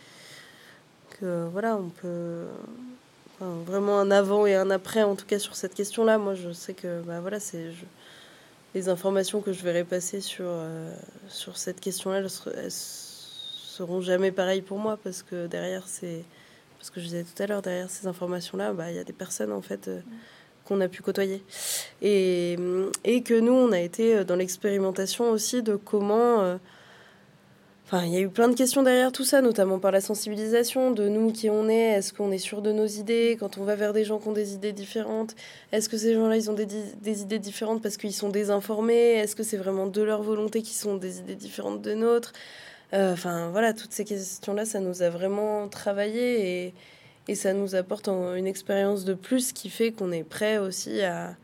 on peut vraiment un avant et un après, en tout cas sur cette question-là. Moi, je sais que les informations que je verrai passer sur cette question-là, elles seront jamais pareilles pour moi, parce que derrière parce que je disais tout à l'heure, derrière ces informations-là, il y a des personnes en fait qu'on a pu côtoyer, et que nous on a été dans l'expérimentation aussi de comment il y a eu plein de questions derrière tout ça, notamment par la sensibilisation de nous, qui on est qu'on est sûr de nos idées quand on va vers des gens qui ont des idées différentes, est-ce que ces gens-là ils ont des idées différentes parce qu'ils sont désinformés, est-ce que c'est vraiment de leur volonté qu'ils sont des idées différentes de nôtres, toutes ces questions-là, ça nous a vraiment travaillé, et ça nous apporte une expérience de plus qui fait qu'on est prêt aussi à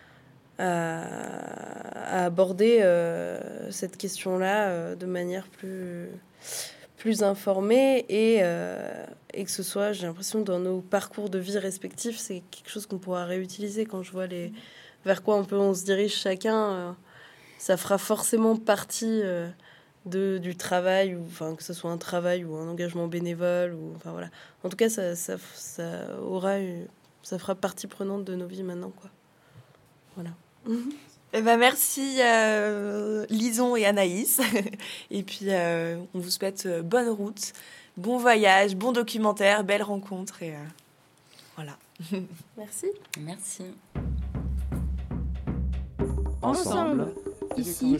aborder cette question-là de manière plus informée, et que ce soit, j'ai l'impression, dans nos parcours de vie respectifs, c'est quelque chose qu'on pourra réutiliser. Quand je vois vers quoi on se dirige chacun, ça fera forcément partie du travail, ou que ce soit un travail ou un engagement bénévole, en tout cas ça fera partie prenante de nos vies maintenant, quoi. Voilà. Merci Lison et Anaïs. Et puis on vous souhaite bonne route, bon voyage, bon documentaire, belle rencontre, et voilà. Merci. Ensemble. Ici.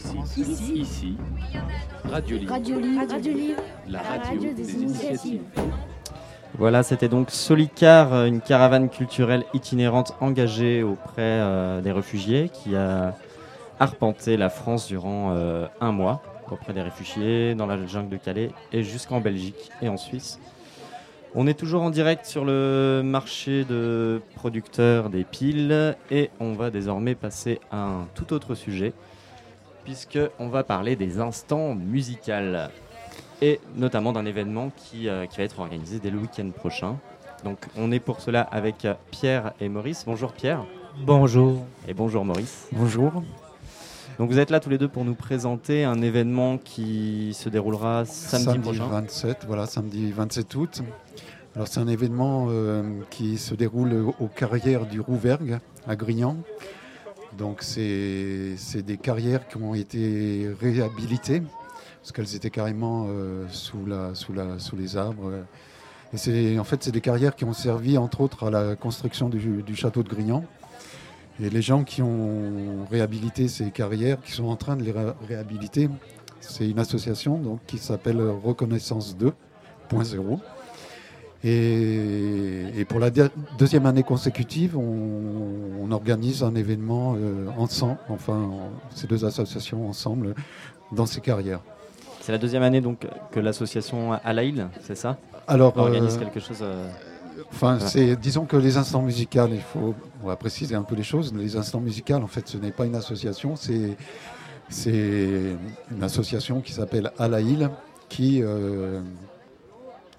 Radio Livre. La radio des initiatives. Voilà, c'était donc Solicar, une caravane culturelle itinérante engagée auprès des réfugiés, qui a arpenté la France durant un mois, auprès des réfugiés, dans la jungle de Calais, et jusqu'en Belgique et en Suisse. On est toujours en direct sur le marché de producteurs des piles, et on va désormais passer à un tout autre sujet, puisqu'on va parler des instants musicaux, et notamment d'un événement qui va être organisé dès le week-end prochain. Donc on est pour cela avec Pierre et Maurice. Bonjour Pierre. Bonjour. Et bonjour Maurice. Bonjour. Donc vous êtes là tous les deux pour nous présenter un événement qui se déroulera samedi prochain. 27, voilà, samedi 27 août. Alors c'est un événement qui se déroule aux carrières du Rouvergue à Grignan. Donc c'est des carrières qui ont été réhabilitées, parce qu'elles étaient carrément sous les arbres. Et c'est des carrières qui ont servi entre autres à la construction du château de Grignan. Et les gens qui ont réhabilité ces carrières, qui sont en train de les réhabiliter, c'est une association donc, qui s'appelle Reconnaissance 2.0. Et pour la deuxième année consécutive, on organise un événement ensemble, ces deux associations ensemble, dans ces carrières. C'est la deuxième année donc que l'association Alaïl, c'est ça ? Alors, organise quelque chose. Disons que les instants musicaux, on va préciser un peu les choses. Les instants musicaux, en fait, ce n'est pas une association, c'est une association qui s'appelle Alaïl, qui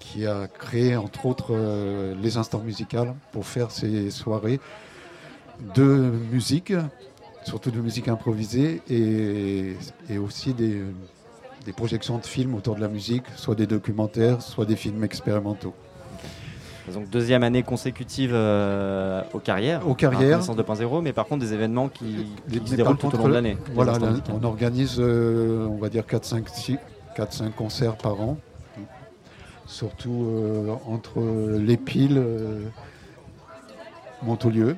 qui a créé entre autres les instants musicaux pour faire ces soirées de musique, surtout de musique improvisée et aussi des projections de films autour de la musique, soit des documentaires, soit des films expérimentaux. Donc deuxième année consécutive aux carrières. Aux carrières. Naissance 2.0, mais par contre des événements qui se déroulent tout au long de l'année. Voilà, là, on organise, on va dire 4-5 concerts par an, surtout entre les Piles, Montaulieu.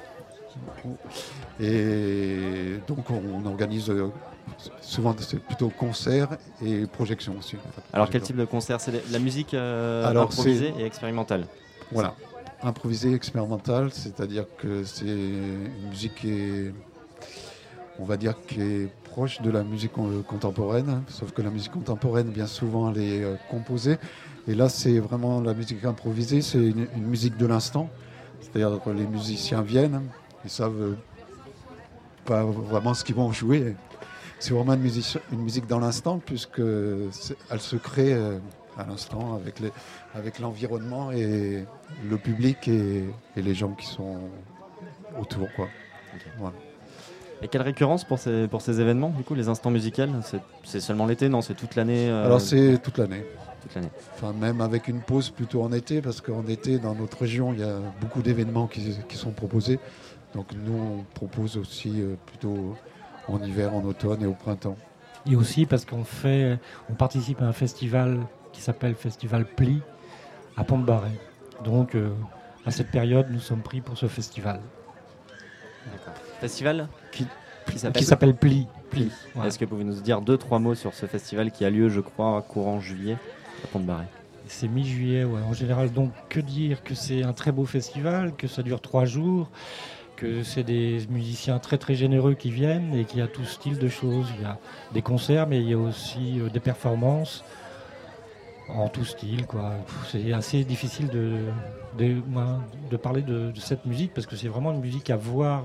Et donc on organise souvent c'est plutôt concerts et projections aussi. En fait. Alors quel type de concert? C'est la musique improvisée et expérimentale? Voilà, improvisée et expérimentale, c'est-à-dire que c'est une musique qui est, on va dire, qui est proche de la musique contemporaine, sauf que la musique contemporaine, bien souvent, elle est composée. Et là, c'est vraiment la musique improvisée, c'est une musique de l'instant. C'est-à-dire que les musiciens viennent, ils savent pas vraiment ce qu'ils vont jouer. C'est vraiment une musique dans l'instant, puisqu'elle se crée à l'instant avec l'environnement et le public et les gens qui sont autour, quoi. Okay. Voilà. Et quelle récurrence pour ces événements, du coup, les instants musicaux? C'est seulement l'été? Non, c'est toute l'année Alors c'est toute l'année. Toute l'année. Enfin, même avec une pause plutôt en été, parce qu'en été, dans notre région, il y a beaucoup d'événements qui sont proposés. Donc nous, on propose aussi plutôt en hiver, en automne et au printemps. Et aussi parce qu'on participe à un festival qui s'appelle Festival Pli à Pont-de-Barret. Donc à cette période, nous sommes pris pour ce festival. D'accord. Festival qui s'appelle Pli. Ouais. Est-ce que vous pouvez nous dire 2-3 mots sur ce festival qui a lieu, je crois, courant juillet à Pont-de-Barret? C'est mi-juillet, ouais. En général. Donc que dire? Que c'est un très beau festival, que ça dure 3 jours, que c'est des musiciens très très généreux qui viennent et qu'il y a tout style de choses. Il y a des concerts, mais il y a aussi des performances en tout style, quoi. C'est assez difficile de parler de cette musique parce que c'est vraiment une musique à voir.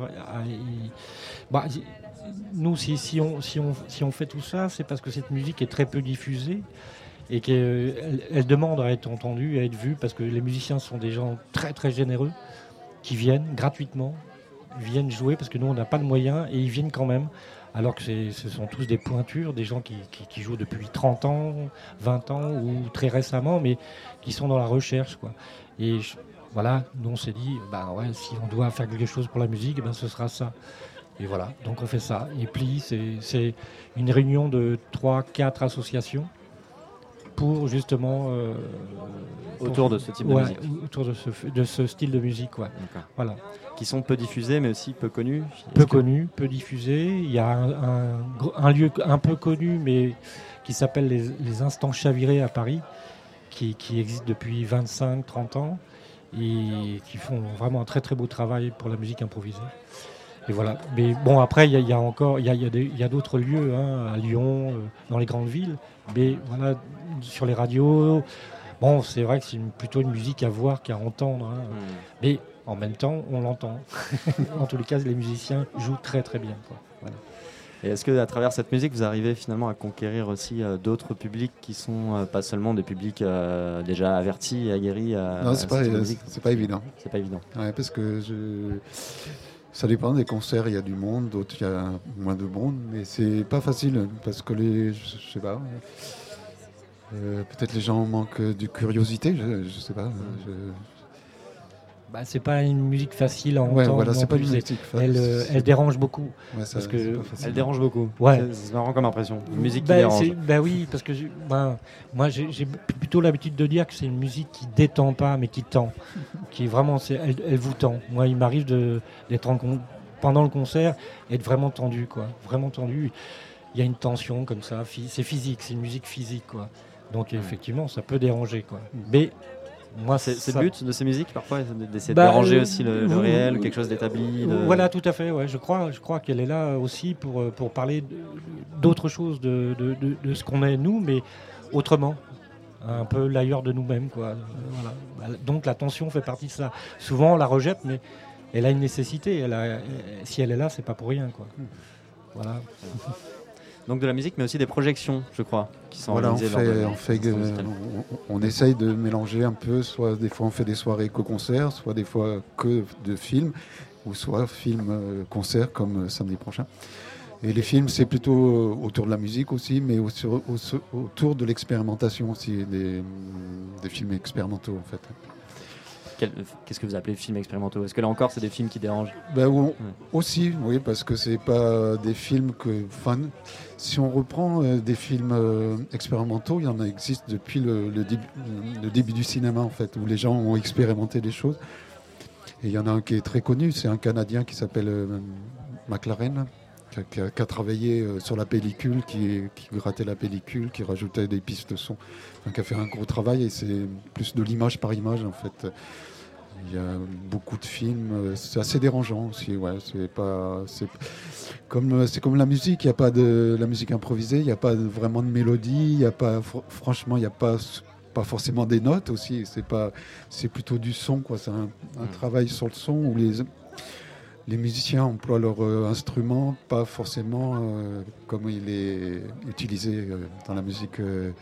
Nous, si on fait tout ça, c'est parce que cette musique est très peu diffusée et qu'elle demande à être entendue, à être vue, parce que les musiciens sont des gens très très généreux qui viennent gratuitement, viennent jouer parce que nous on n'a pas de moyens et ils viennent quand même, alors que ce sont tous des pointures, des gens qui jouent depuis 30 ans, 20 ans ou très récemment, mais qui sont dans la recherche, quoi. Et voilà, nous on s'est dit, si on doit faire quelque chose pour la musique, ce sera ça. Et voilà, donc on fait ça. Et Pli, c'est une réunion de 3-4 associations pour justement... autour de ce type de musique. Autour de ce style de musique, ouais. D'accord. Voilà. Qui sont peu diffusés, mais aussi peu connus. Connus, peu diffusés. Il y a un lieu un peu connu, mais qui s'appelle les Instants Chavirés à Paris, qui existe depuis 25-30 ans et qui font vraiment un très très beau travail pour la musique improvisée. Et voilà. Mais bon, après, il y a d'autres lieux, hein, à Lyon, dans les grandes villes. Mais voilà, sur les radios, bon, c'est vrai que c'est plutôt une musique à voir qu'à entendre. Hein. Mais en même temps, on l'entend. En tous les cas, les musiciens jouent très très bien, quoi. Voilà. Et est-ce qu'à travers cette musique, vous arrivez finalement à conquérir aussi d'autres publics qui sont pas seulement des publics déjà avertis et aguerris Non, c'est pas évident. C'est pas évident. Ouais, parce que ça dépend des concerts, il y a du monde, d'autres il y a moins de monde, mais c'est pas facile parce que je sais pas, peut-être les gens manquent de curiosité, je sais pas. C'est pas une musique facile à entendre. Ouais, voilà, c'est pas une musique facile. Elle dérange beaucoup. Ouais, parce que elle dérange beaucoup. Ouais. C'est marrant comme impression. Une musique qui dérange. Oui, parce que moi j'ai plutôt l'habitude de dire que c'est une musique qui détend pas, mais qui tend. Qui vraiment, elle vous tend. Moi, il m'arrive d'être pendant le concert et être vraiment tendu, quoi. Vraiment tendu. Il y a une tension comme ça. C'est physique, c'est une musique physique, quoi. Donc effectivement, ça peut déranger, quoi. Mais moi, c'est le but de ces musiques parfois, d'essayer de déranger aussi le réel, quelque chose d'établi. Voilà, tout à fait. Ouais, je crois qu'elle est là aussi pour parler d'autre chose, de ce qu'on est nous, mais autrement, un peu l'ailleurs de nous-mêmes, quoi. Voilà. Donc la tension fait partie de ça. Souvent, on la rejette, mais elle a une nécessité. Si elle est là, c'est pas pour rien, quoi. Voilà. Donc de la musique, mais aussi des projections, je crois, qui sont Voilà, organisées on essaye de mélanger un peu, soit des fois on fait des soirées que concerts, soit des fois que de films, ou soit films-concerts comme samedi prochain. Et les films, c'est plutôt autour de la musique aussi, mais autour de l'expérimentation aussi, des films expérimentaux en fait. Qu'est-ce que vous appelez films expérimentaux ? Est-ce que là encore, c'est des films qui dérangent ? Aussi, oui, parce que c'est pas des films que... Enfin, si on reprend des films expérimentaux, il y en existe depuis le début du cinéma, en fait, où les gens ont expérimenté des choses. Et il y en a un qui est très connu, c'est un Canadien qui s'appelle McLaren, qui a travaillé sur la pellicule, qui grattait la pellicule, qui rajoutait des pistes de son, enfin, qui a fait un gros travail, et c'est plus de l'image par image en fait. Il y a beaucoup de films, c'est assez dérangeant aussi, ouais, c'est comme la musique, il n'y a pas de la musique improvisée, il n'y a pas vraiment de mélodie, il n'y a pas, franchement, il n'y a pas forcément des notes aussi, c'est plutôt du son, quoi. C'est un travail sur le son où les musiciens emploient leur instrument, pas forcément comme il est utilisé dans la musique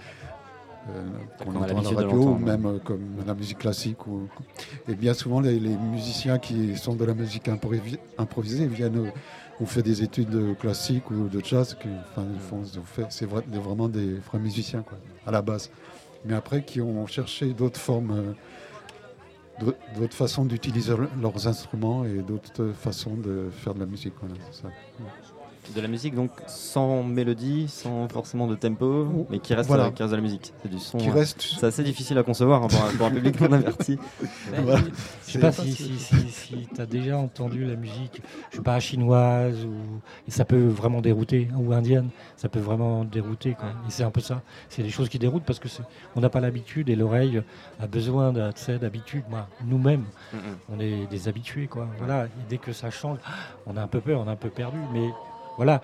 qu'on entend à la radio, ou même comme la musique classique. Et bien souvent, les musiciens qui sont de la musique improvisée viennent ou fait des études classiques ou de jazz, c'est vraiment des vrais musiciens, quoi, à la base. Mais après, qui ont cherché d'autres formes, d'autres façons d'utiliser leurs instruments et d'autres façons de faire de la musique. Voilà, c'est ça. De la musique, donc sans mélodie, sans forcément de tempo, mais qui reste de la musique. C'est du son. C'est assez difficile à concevoir pour un public non averti. Voilà. Je sais pas si tu as déjà entendu la musique, je sais pas, chinoise, et ça peut vraiment dérouter, ou indienne, ça peut vraiment dérouter, quoi. Et c'est un peu ça. C'est des choses qui déroutent parce que on n'a pas l'habitude et l'oreille a besoin d'habitude. Nous-mêmes, on est des habitués, quoi. Voilà. Et dès que ça change, on a un peu peur, on est un peu perdu, mais voilà,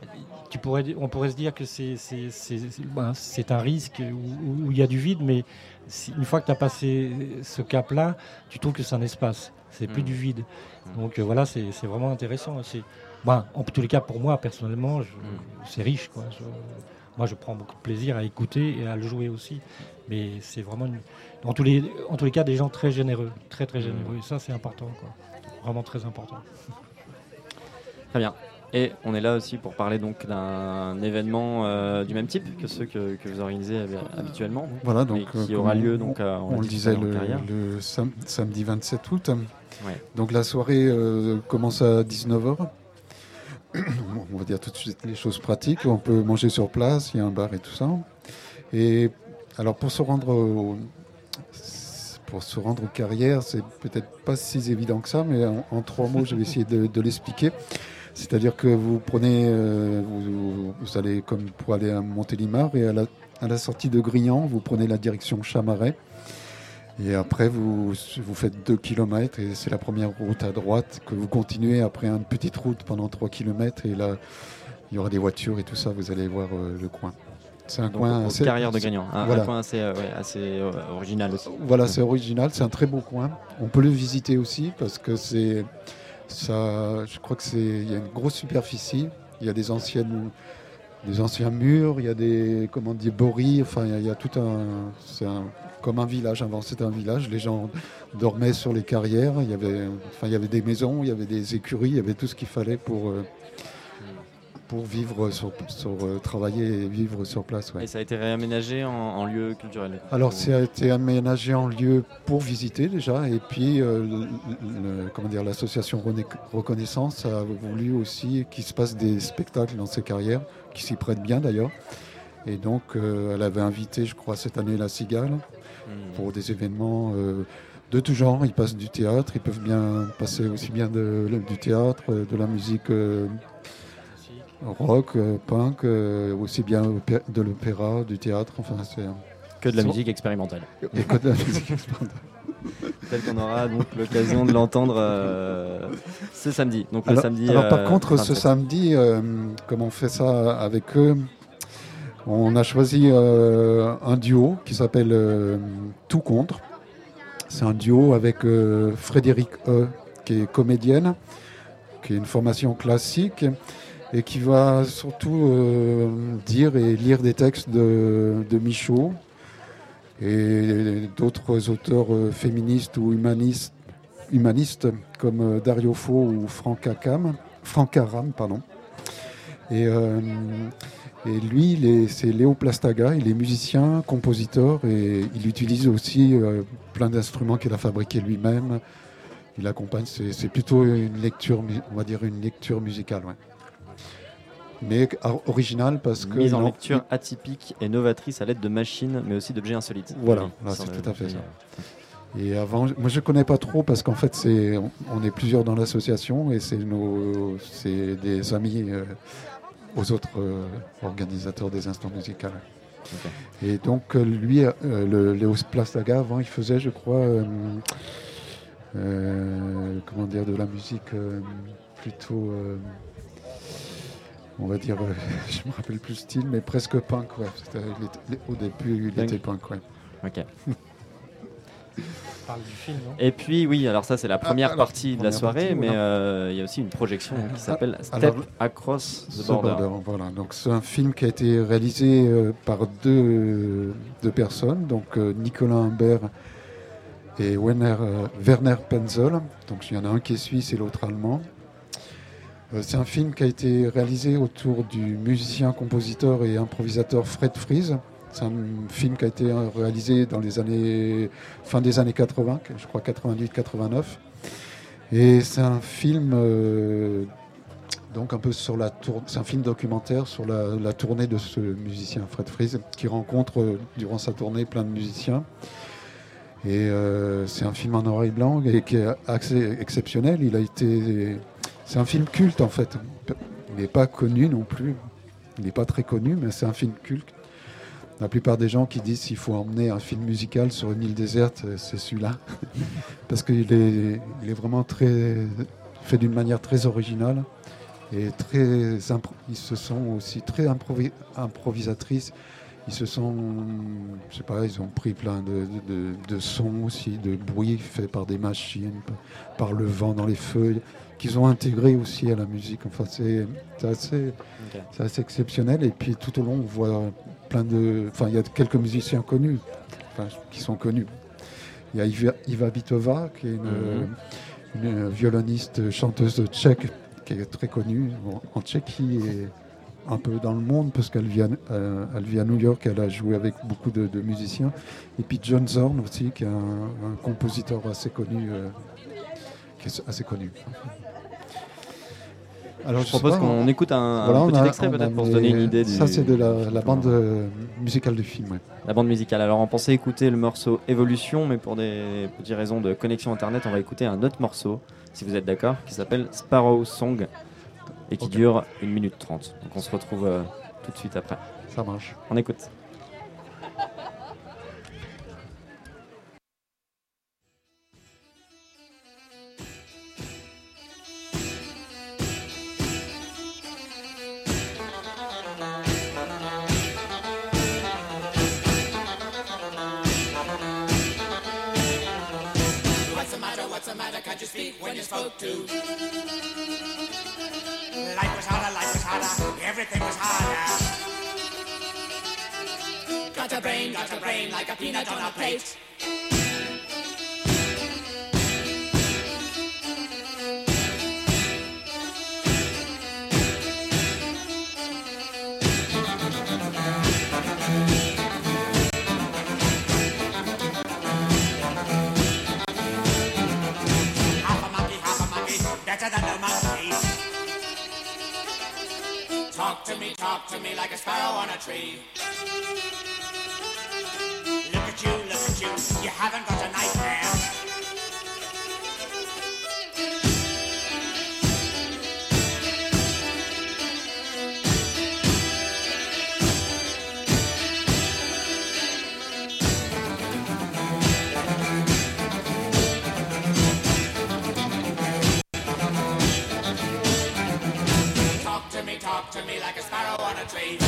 on pourrait se dire que c'est un risque où il y a du vide, mais une fois que tu as passé ce cap-là, tu trouves que c'est un espace, c'est plus du vide. Donc voilà, c'est vraiment intéressant. En tous les cas, pour moi, personnellement, c'est riche, quoi. Moi, je prends beaucoup de plaisir à écouter et à le jouer aussi. Mais c'est vraiment, en tous les cas, des gens très généreux, très très généreux. Et ça, c'est important, quoi. Vraiment très important. Très bien. Et on est là aussi pour parler donc d'un événement du même type que ceux que vous organisez habituellement. Voilà, donc qui aura lieu donc on le disait le samedi 27 août. Ouais. Donc la soirée commence à 19h. On va dire tout de suite les choses pratiques. On peut manger sur place, il y a un bar et tout ça. Et alors pour se rendre aux carrières, c'est peut-être pas si évident que ça, mais en 3 mots, je vais essayer de l'expliquer. C'est-à-dire que vous prenez, vous allez comme pour aller à Montélimar, et à la sortie de Grignan, vous prenez la direction Chamaret. Et après, vous faites 2 km, et c'est la première route à droite que vous continuez après une petite route pendant 3 km. Et là, il y aura des voitures et tout ça, vous allez voir le coin. C'est un coin assez... Carrière de Grignan, voilà. Un coin assez original aussi. Voilà, c'est original, c'est un très beau coin. On peut le visiter aussi parce que c'est... Ça, je crois il y a une grosse superficie, il y a des anciens murs, il y a des boris, enfin il y a tout comme un village. Avant c'était un village, les gens dormaient sur les carrières, il y avait des maisons, il y avait des écuries, il y avait tout ce qu'il fallait pour vivre travailler et vivre sur place. Ouais. Et ça a été réaménagé en lieu culturel. Alors ça a été aménagé en lieu pour visiter déjà, et puis l'association Reconnaissance a voulu aussi qu'il se passe des spectacles dans ces carrières, qui s'y prêtent bien d'ailleurs. Et donc elle avait invité, je crois, cette année la Cigale pour des événements de tout genre. Ils passent du théâtre, ils peuvent bien passer aussi bien du théâtre, de la musique rock, punk, aussi bien de l'opéra, du théâtre, enfin c'est... Que de la musique expérimentale. Et que de la musique expérimentale. Tel qu'on aura donc l'occasion de l'entendre ce samedi. Donc samedi. Alors par contre, ce samedi, comme on fait ça avec eux, on a choisi un duo qui s'appelle Tout Contre. C'est un duo avec Frédéric E, qui est comédienne, qui est une formation classique. et qui va surtout dire et lire des textes de Michaud et d'autres auteurs féministes ou humanistes comme Dario Fo ou Frank Aram, pardon. Et lui, c'est Léo Plastaga, il est musicien, compositeur et il utilise aussi plein d'instruments qu'il a fabriqués lui-même. Il accompagne, c'est plutôt une lecture, on va dire une lecture musicale, ouais. Mais originale parce que... Mise en lecture atypique et novatrice à l'aide de machines, mais aussi d'objets insolites. Voilà, c'est tout à fait ça. Et avant, moi je ne connais pas trop parce qu'en fait, on est plusieurs dans l'association et c'est des amis aux autres organisateurs des instants musicaux. Okay. Et donc, lui, le Léo Plastaga, avant, il faisait, je crois, comment dire, de la musique plutôt... on va dire, je me rappelle plus le style, mais presque punk, ouais. Au début, il était punk, ouais. Ok. Parle du film, non ? Et puis, oui, alors ça, c'est la première partie de la soirée, mais il y a aussi une projection qui s'appelle Step Across the Border. Voilà, donc c'est un film qui a été réalisé par deux personnes, donc Nicolas Humbert et Werner Penzel. Donc il y en a un qui est suisse et l'autre allemand. C'est un film qui a été réalisé autour du musicien, compositeur et improvisateur Fred Fries. C'est un film qui a été réalisé dans les fin des années 80, je crois 88-89. Et c'est un film donc un peu c'est un film documentaire sur la tournée de ce musicien Fred Fries qui rencontre durant sa tournée plein de musiciens. Et c'est un film en noir et blanc et qui est assez exceptionnel. C'est un film culte en fait. Il n'est pas connu non plus. Il n'est pas très connu, mais c'est un film culte. La plupart des gens qui disent qu'il faut emmener un film musical sur une île déserte, c'est celui-là. Parce qu'il est vraiment fait d'une manière très originale. Et ils se sont aussi très improvisatrices. Ils se sont, je sais pas, ils ont pris plein de sons aussi, de bruits faits par des machines, par le vent dans les feuilles, qu'ils ont intégré aussi à la musique. Enfin, c'est assez exceptionnel. Et puis tout au long, on voit il y a quelques musiciens connus, qui sont connus. Il y a Iva Bitova, qui est une violoniste, chanteuse tchèque, qui est très connue en Tchéquie et un peu dans le monde, parce qu'elle vit à New York, elle a joué avec beaucoup de musiciens. Et puis John Zorn aussi, qui est un compositeur assez connu. Alors, je propose qu'on écoute un petit extrait peut-être pour se donner une idée. Ça, c'est de la bande musicale du film. Ouais. La bande musicale. Alors, on pensait écouter le morceau Évolution, mais pour des petites raisons de connexion Internet, on va écouter un autre morceau, si vous êtes d'accord, qui s'appelle Sparrow Song et qui dure 1 minute 30. Donc, on se retrouve tout de suite après. Ça marche. On écoute. When you spoke to life was harder, everything was harder. Got a brain like a peanut on a plate. Better than the monkey. Talk to me like a sparrow on a tree. Look at you, you haven't got a nightmare. Talk to me like a sparrow on a tree.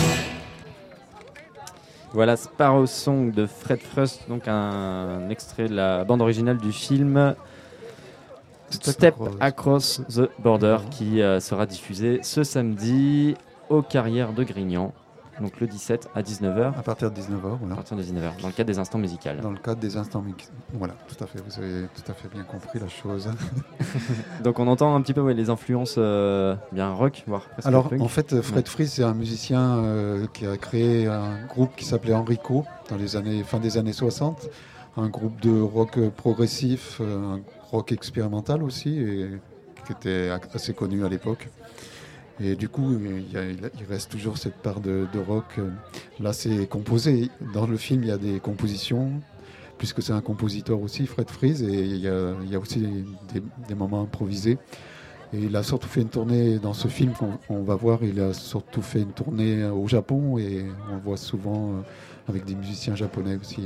Voilà Sparrow Song de Fred Frust, donc un extrait de la bande originale du film Step Across the Border qui sera diffusé ce samedi aux Carrières de Grignan. Donc le 17 à 19h. À partir de 19h, voilà. À partir de 19h, dans le cadre des instants musicaux. Dans le cadre des instants musicaux. Voilà, tout à fait. Vous avez tout à fait bien compris la chose. Donc on entend un petit peu les influences bien rock, voire presque Alors punk. en fait, Fred Fries, c'est un musicien qui a créé un groupe qui s'appelait Enrico dans les fin des années 60. Un groupe de rock progressif, un rock expérimental aussi, et qui était assez connu à l'époque. Et du coup, il reste toujours cette part de rock. Là, c'est composé. Dans le film, il y a des compositions, puisque c'est un compositeur aussi, Fred Fries, et il y a aussi des moments improvisés. Et il a surtout fait une tournée dans ce film qu'on va voir. Il a surtout fait une tournée au Japon, et on le voit souvent avec des musiciens japonais aussi,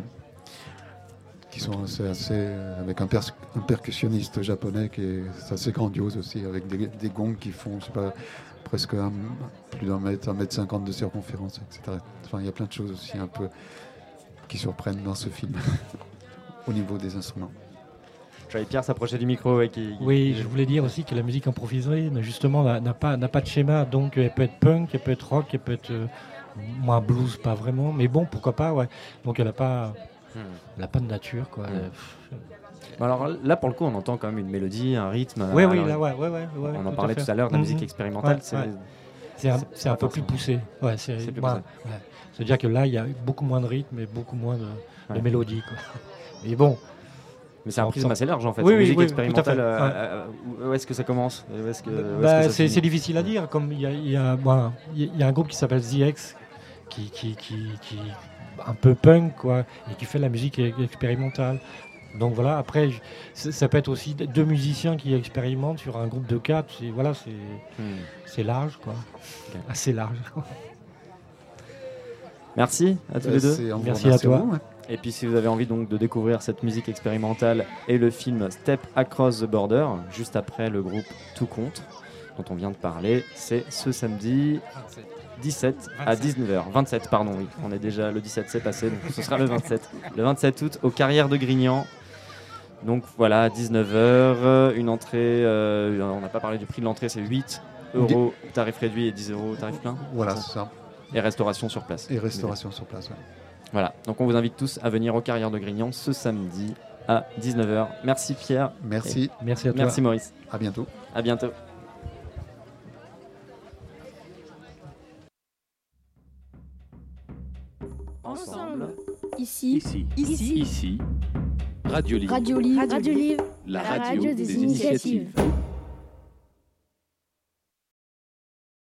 qui sont assez avec un percussionniste japonais qui est assez grandiose aussi, avec des gongs qui font, je sais pas, presque plus d'un mètre, 1m50 de circonférence, etc. Enfin, il y a plein de choses aussi un peu qui surprennent dans ce film au niveau des instruments. Je voyais Pierre s'approcher du micro. Oui, je voulais dire aussi que la musique improvisée, justement, n'a pas de schéma. Donc, elle peut être punk, elle peut être rock, elle peut être moins blues, pas vraiment. Mais bon, pourquoi pas, ouais. Donc, elle n'a pas de nature, quoi. Alors là, pour le coup, on entend quand même une mélodie, un rythme. Oui, alors, ouais. On en parlait tout à l'heure de la musique expérimentale. C'est un peu plus poussé. Ouais, c'est plus poussé. Ouais. C'est-à-dire que là, il y a beaucoup moins de rythme et beaucoup moins de mélodie, quoi. Mais bon. Mais c'est un prisme assez large, en fait. Oui, musique expérimentale, où est-ce que ça commence? C'est difficile à dire. Comme il y a un groupe qui s'appelle The X, qui un peu punk, quoi, et qui fait de la musique expérimentale. Donc voilà, après, ça peut être aussi deux musiciens qui expérimentent sur un groupe de 4. C'est large, quoi. Okay. Assez large. Merci à tous les deux. Merci à toi. Et puis si vous avez envie donc de découvrir cette musique expérimentale et le film Step Across the Border, juste après le groupe Tout Compte, dont on vient de parler, c'est ce samedi 17 à 19h. 27, pardon, oui. On est déjà le 17, c'est passé, donc ce sera le 27. Le 27 août, aux Carrières de Grignan. Donc voilà, 19h, une entrée, on n'a pas parlé du prix de l'entrée, c'est 8 € tarif réduit et 10 € tarif plein. Voilà, c'est ça. Et restauration sur place. Et restauration sur place, ouais. Voilà, donc on vous invite tous à venir aux Carrières de Grignan ce samedi à 19h. Merci Pierre. Merci. Merci à toi. Merci Maurice. À bientôt. À bientôt. Ensemble. Ici. Radio Livre. Radio Livre. La radio des initiatives.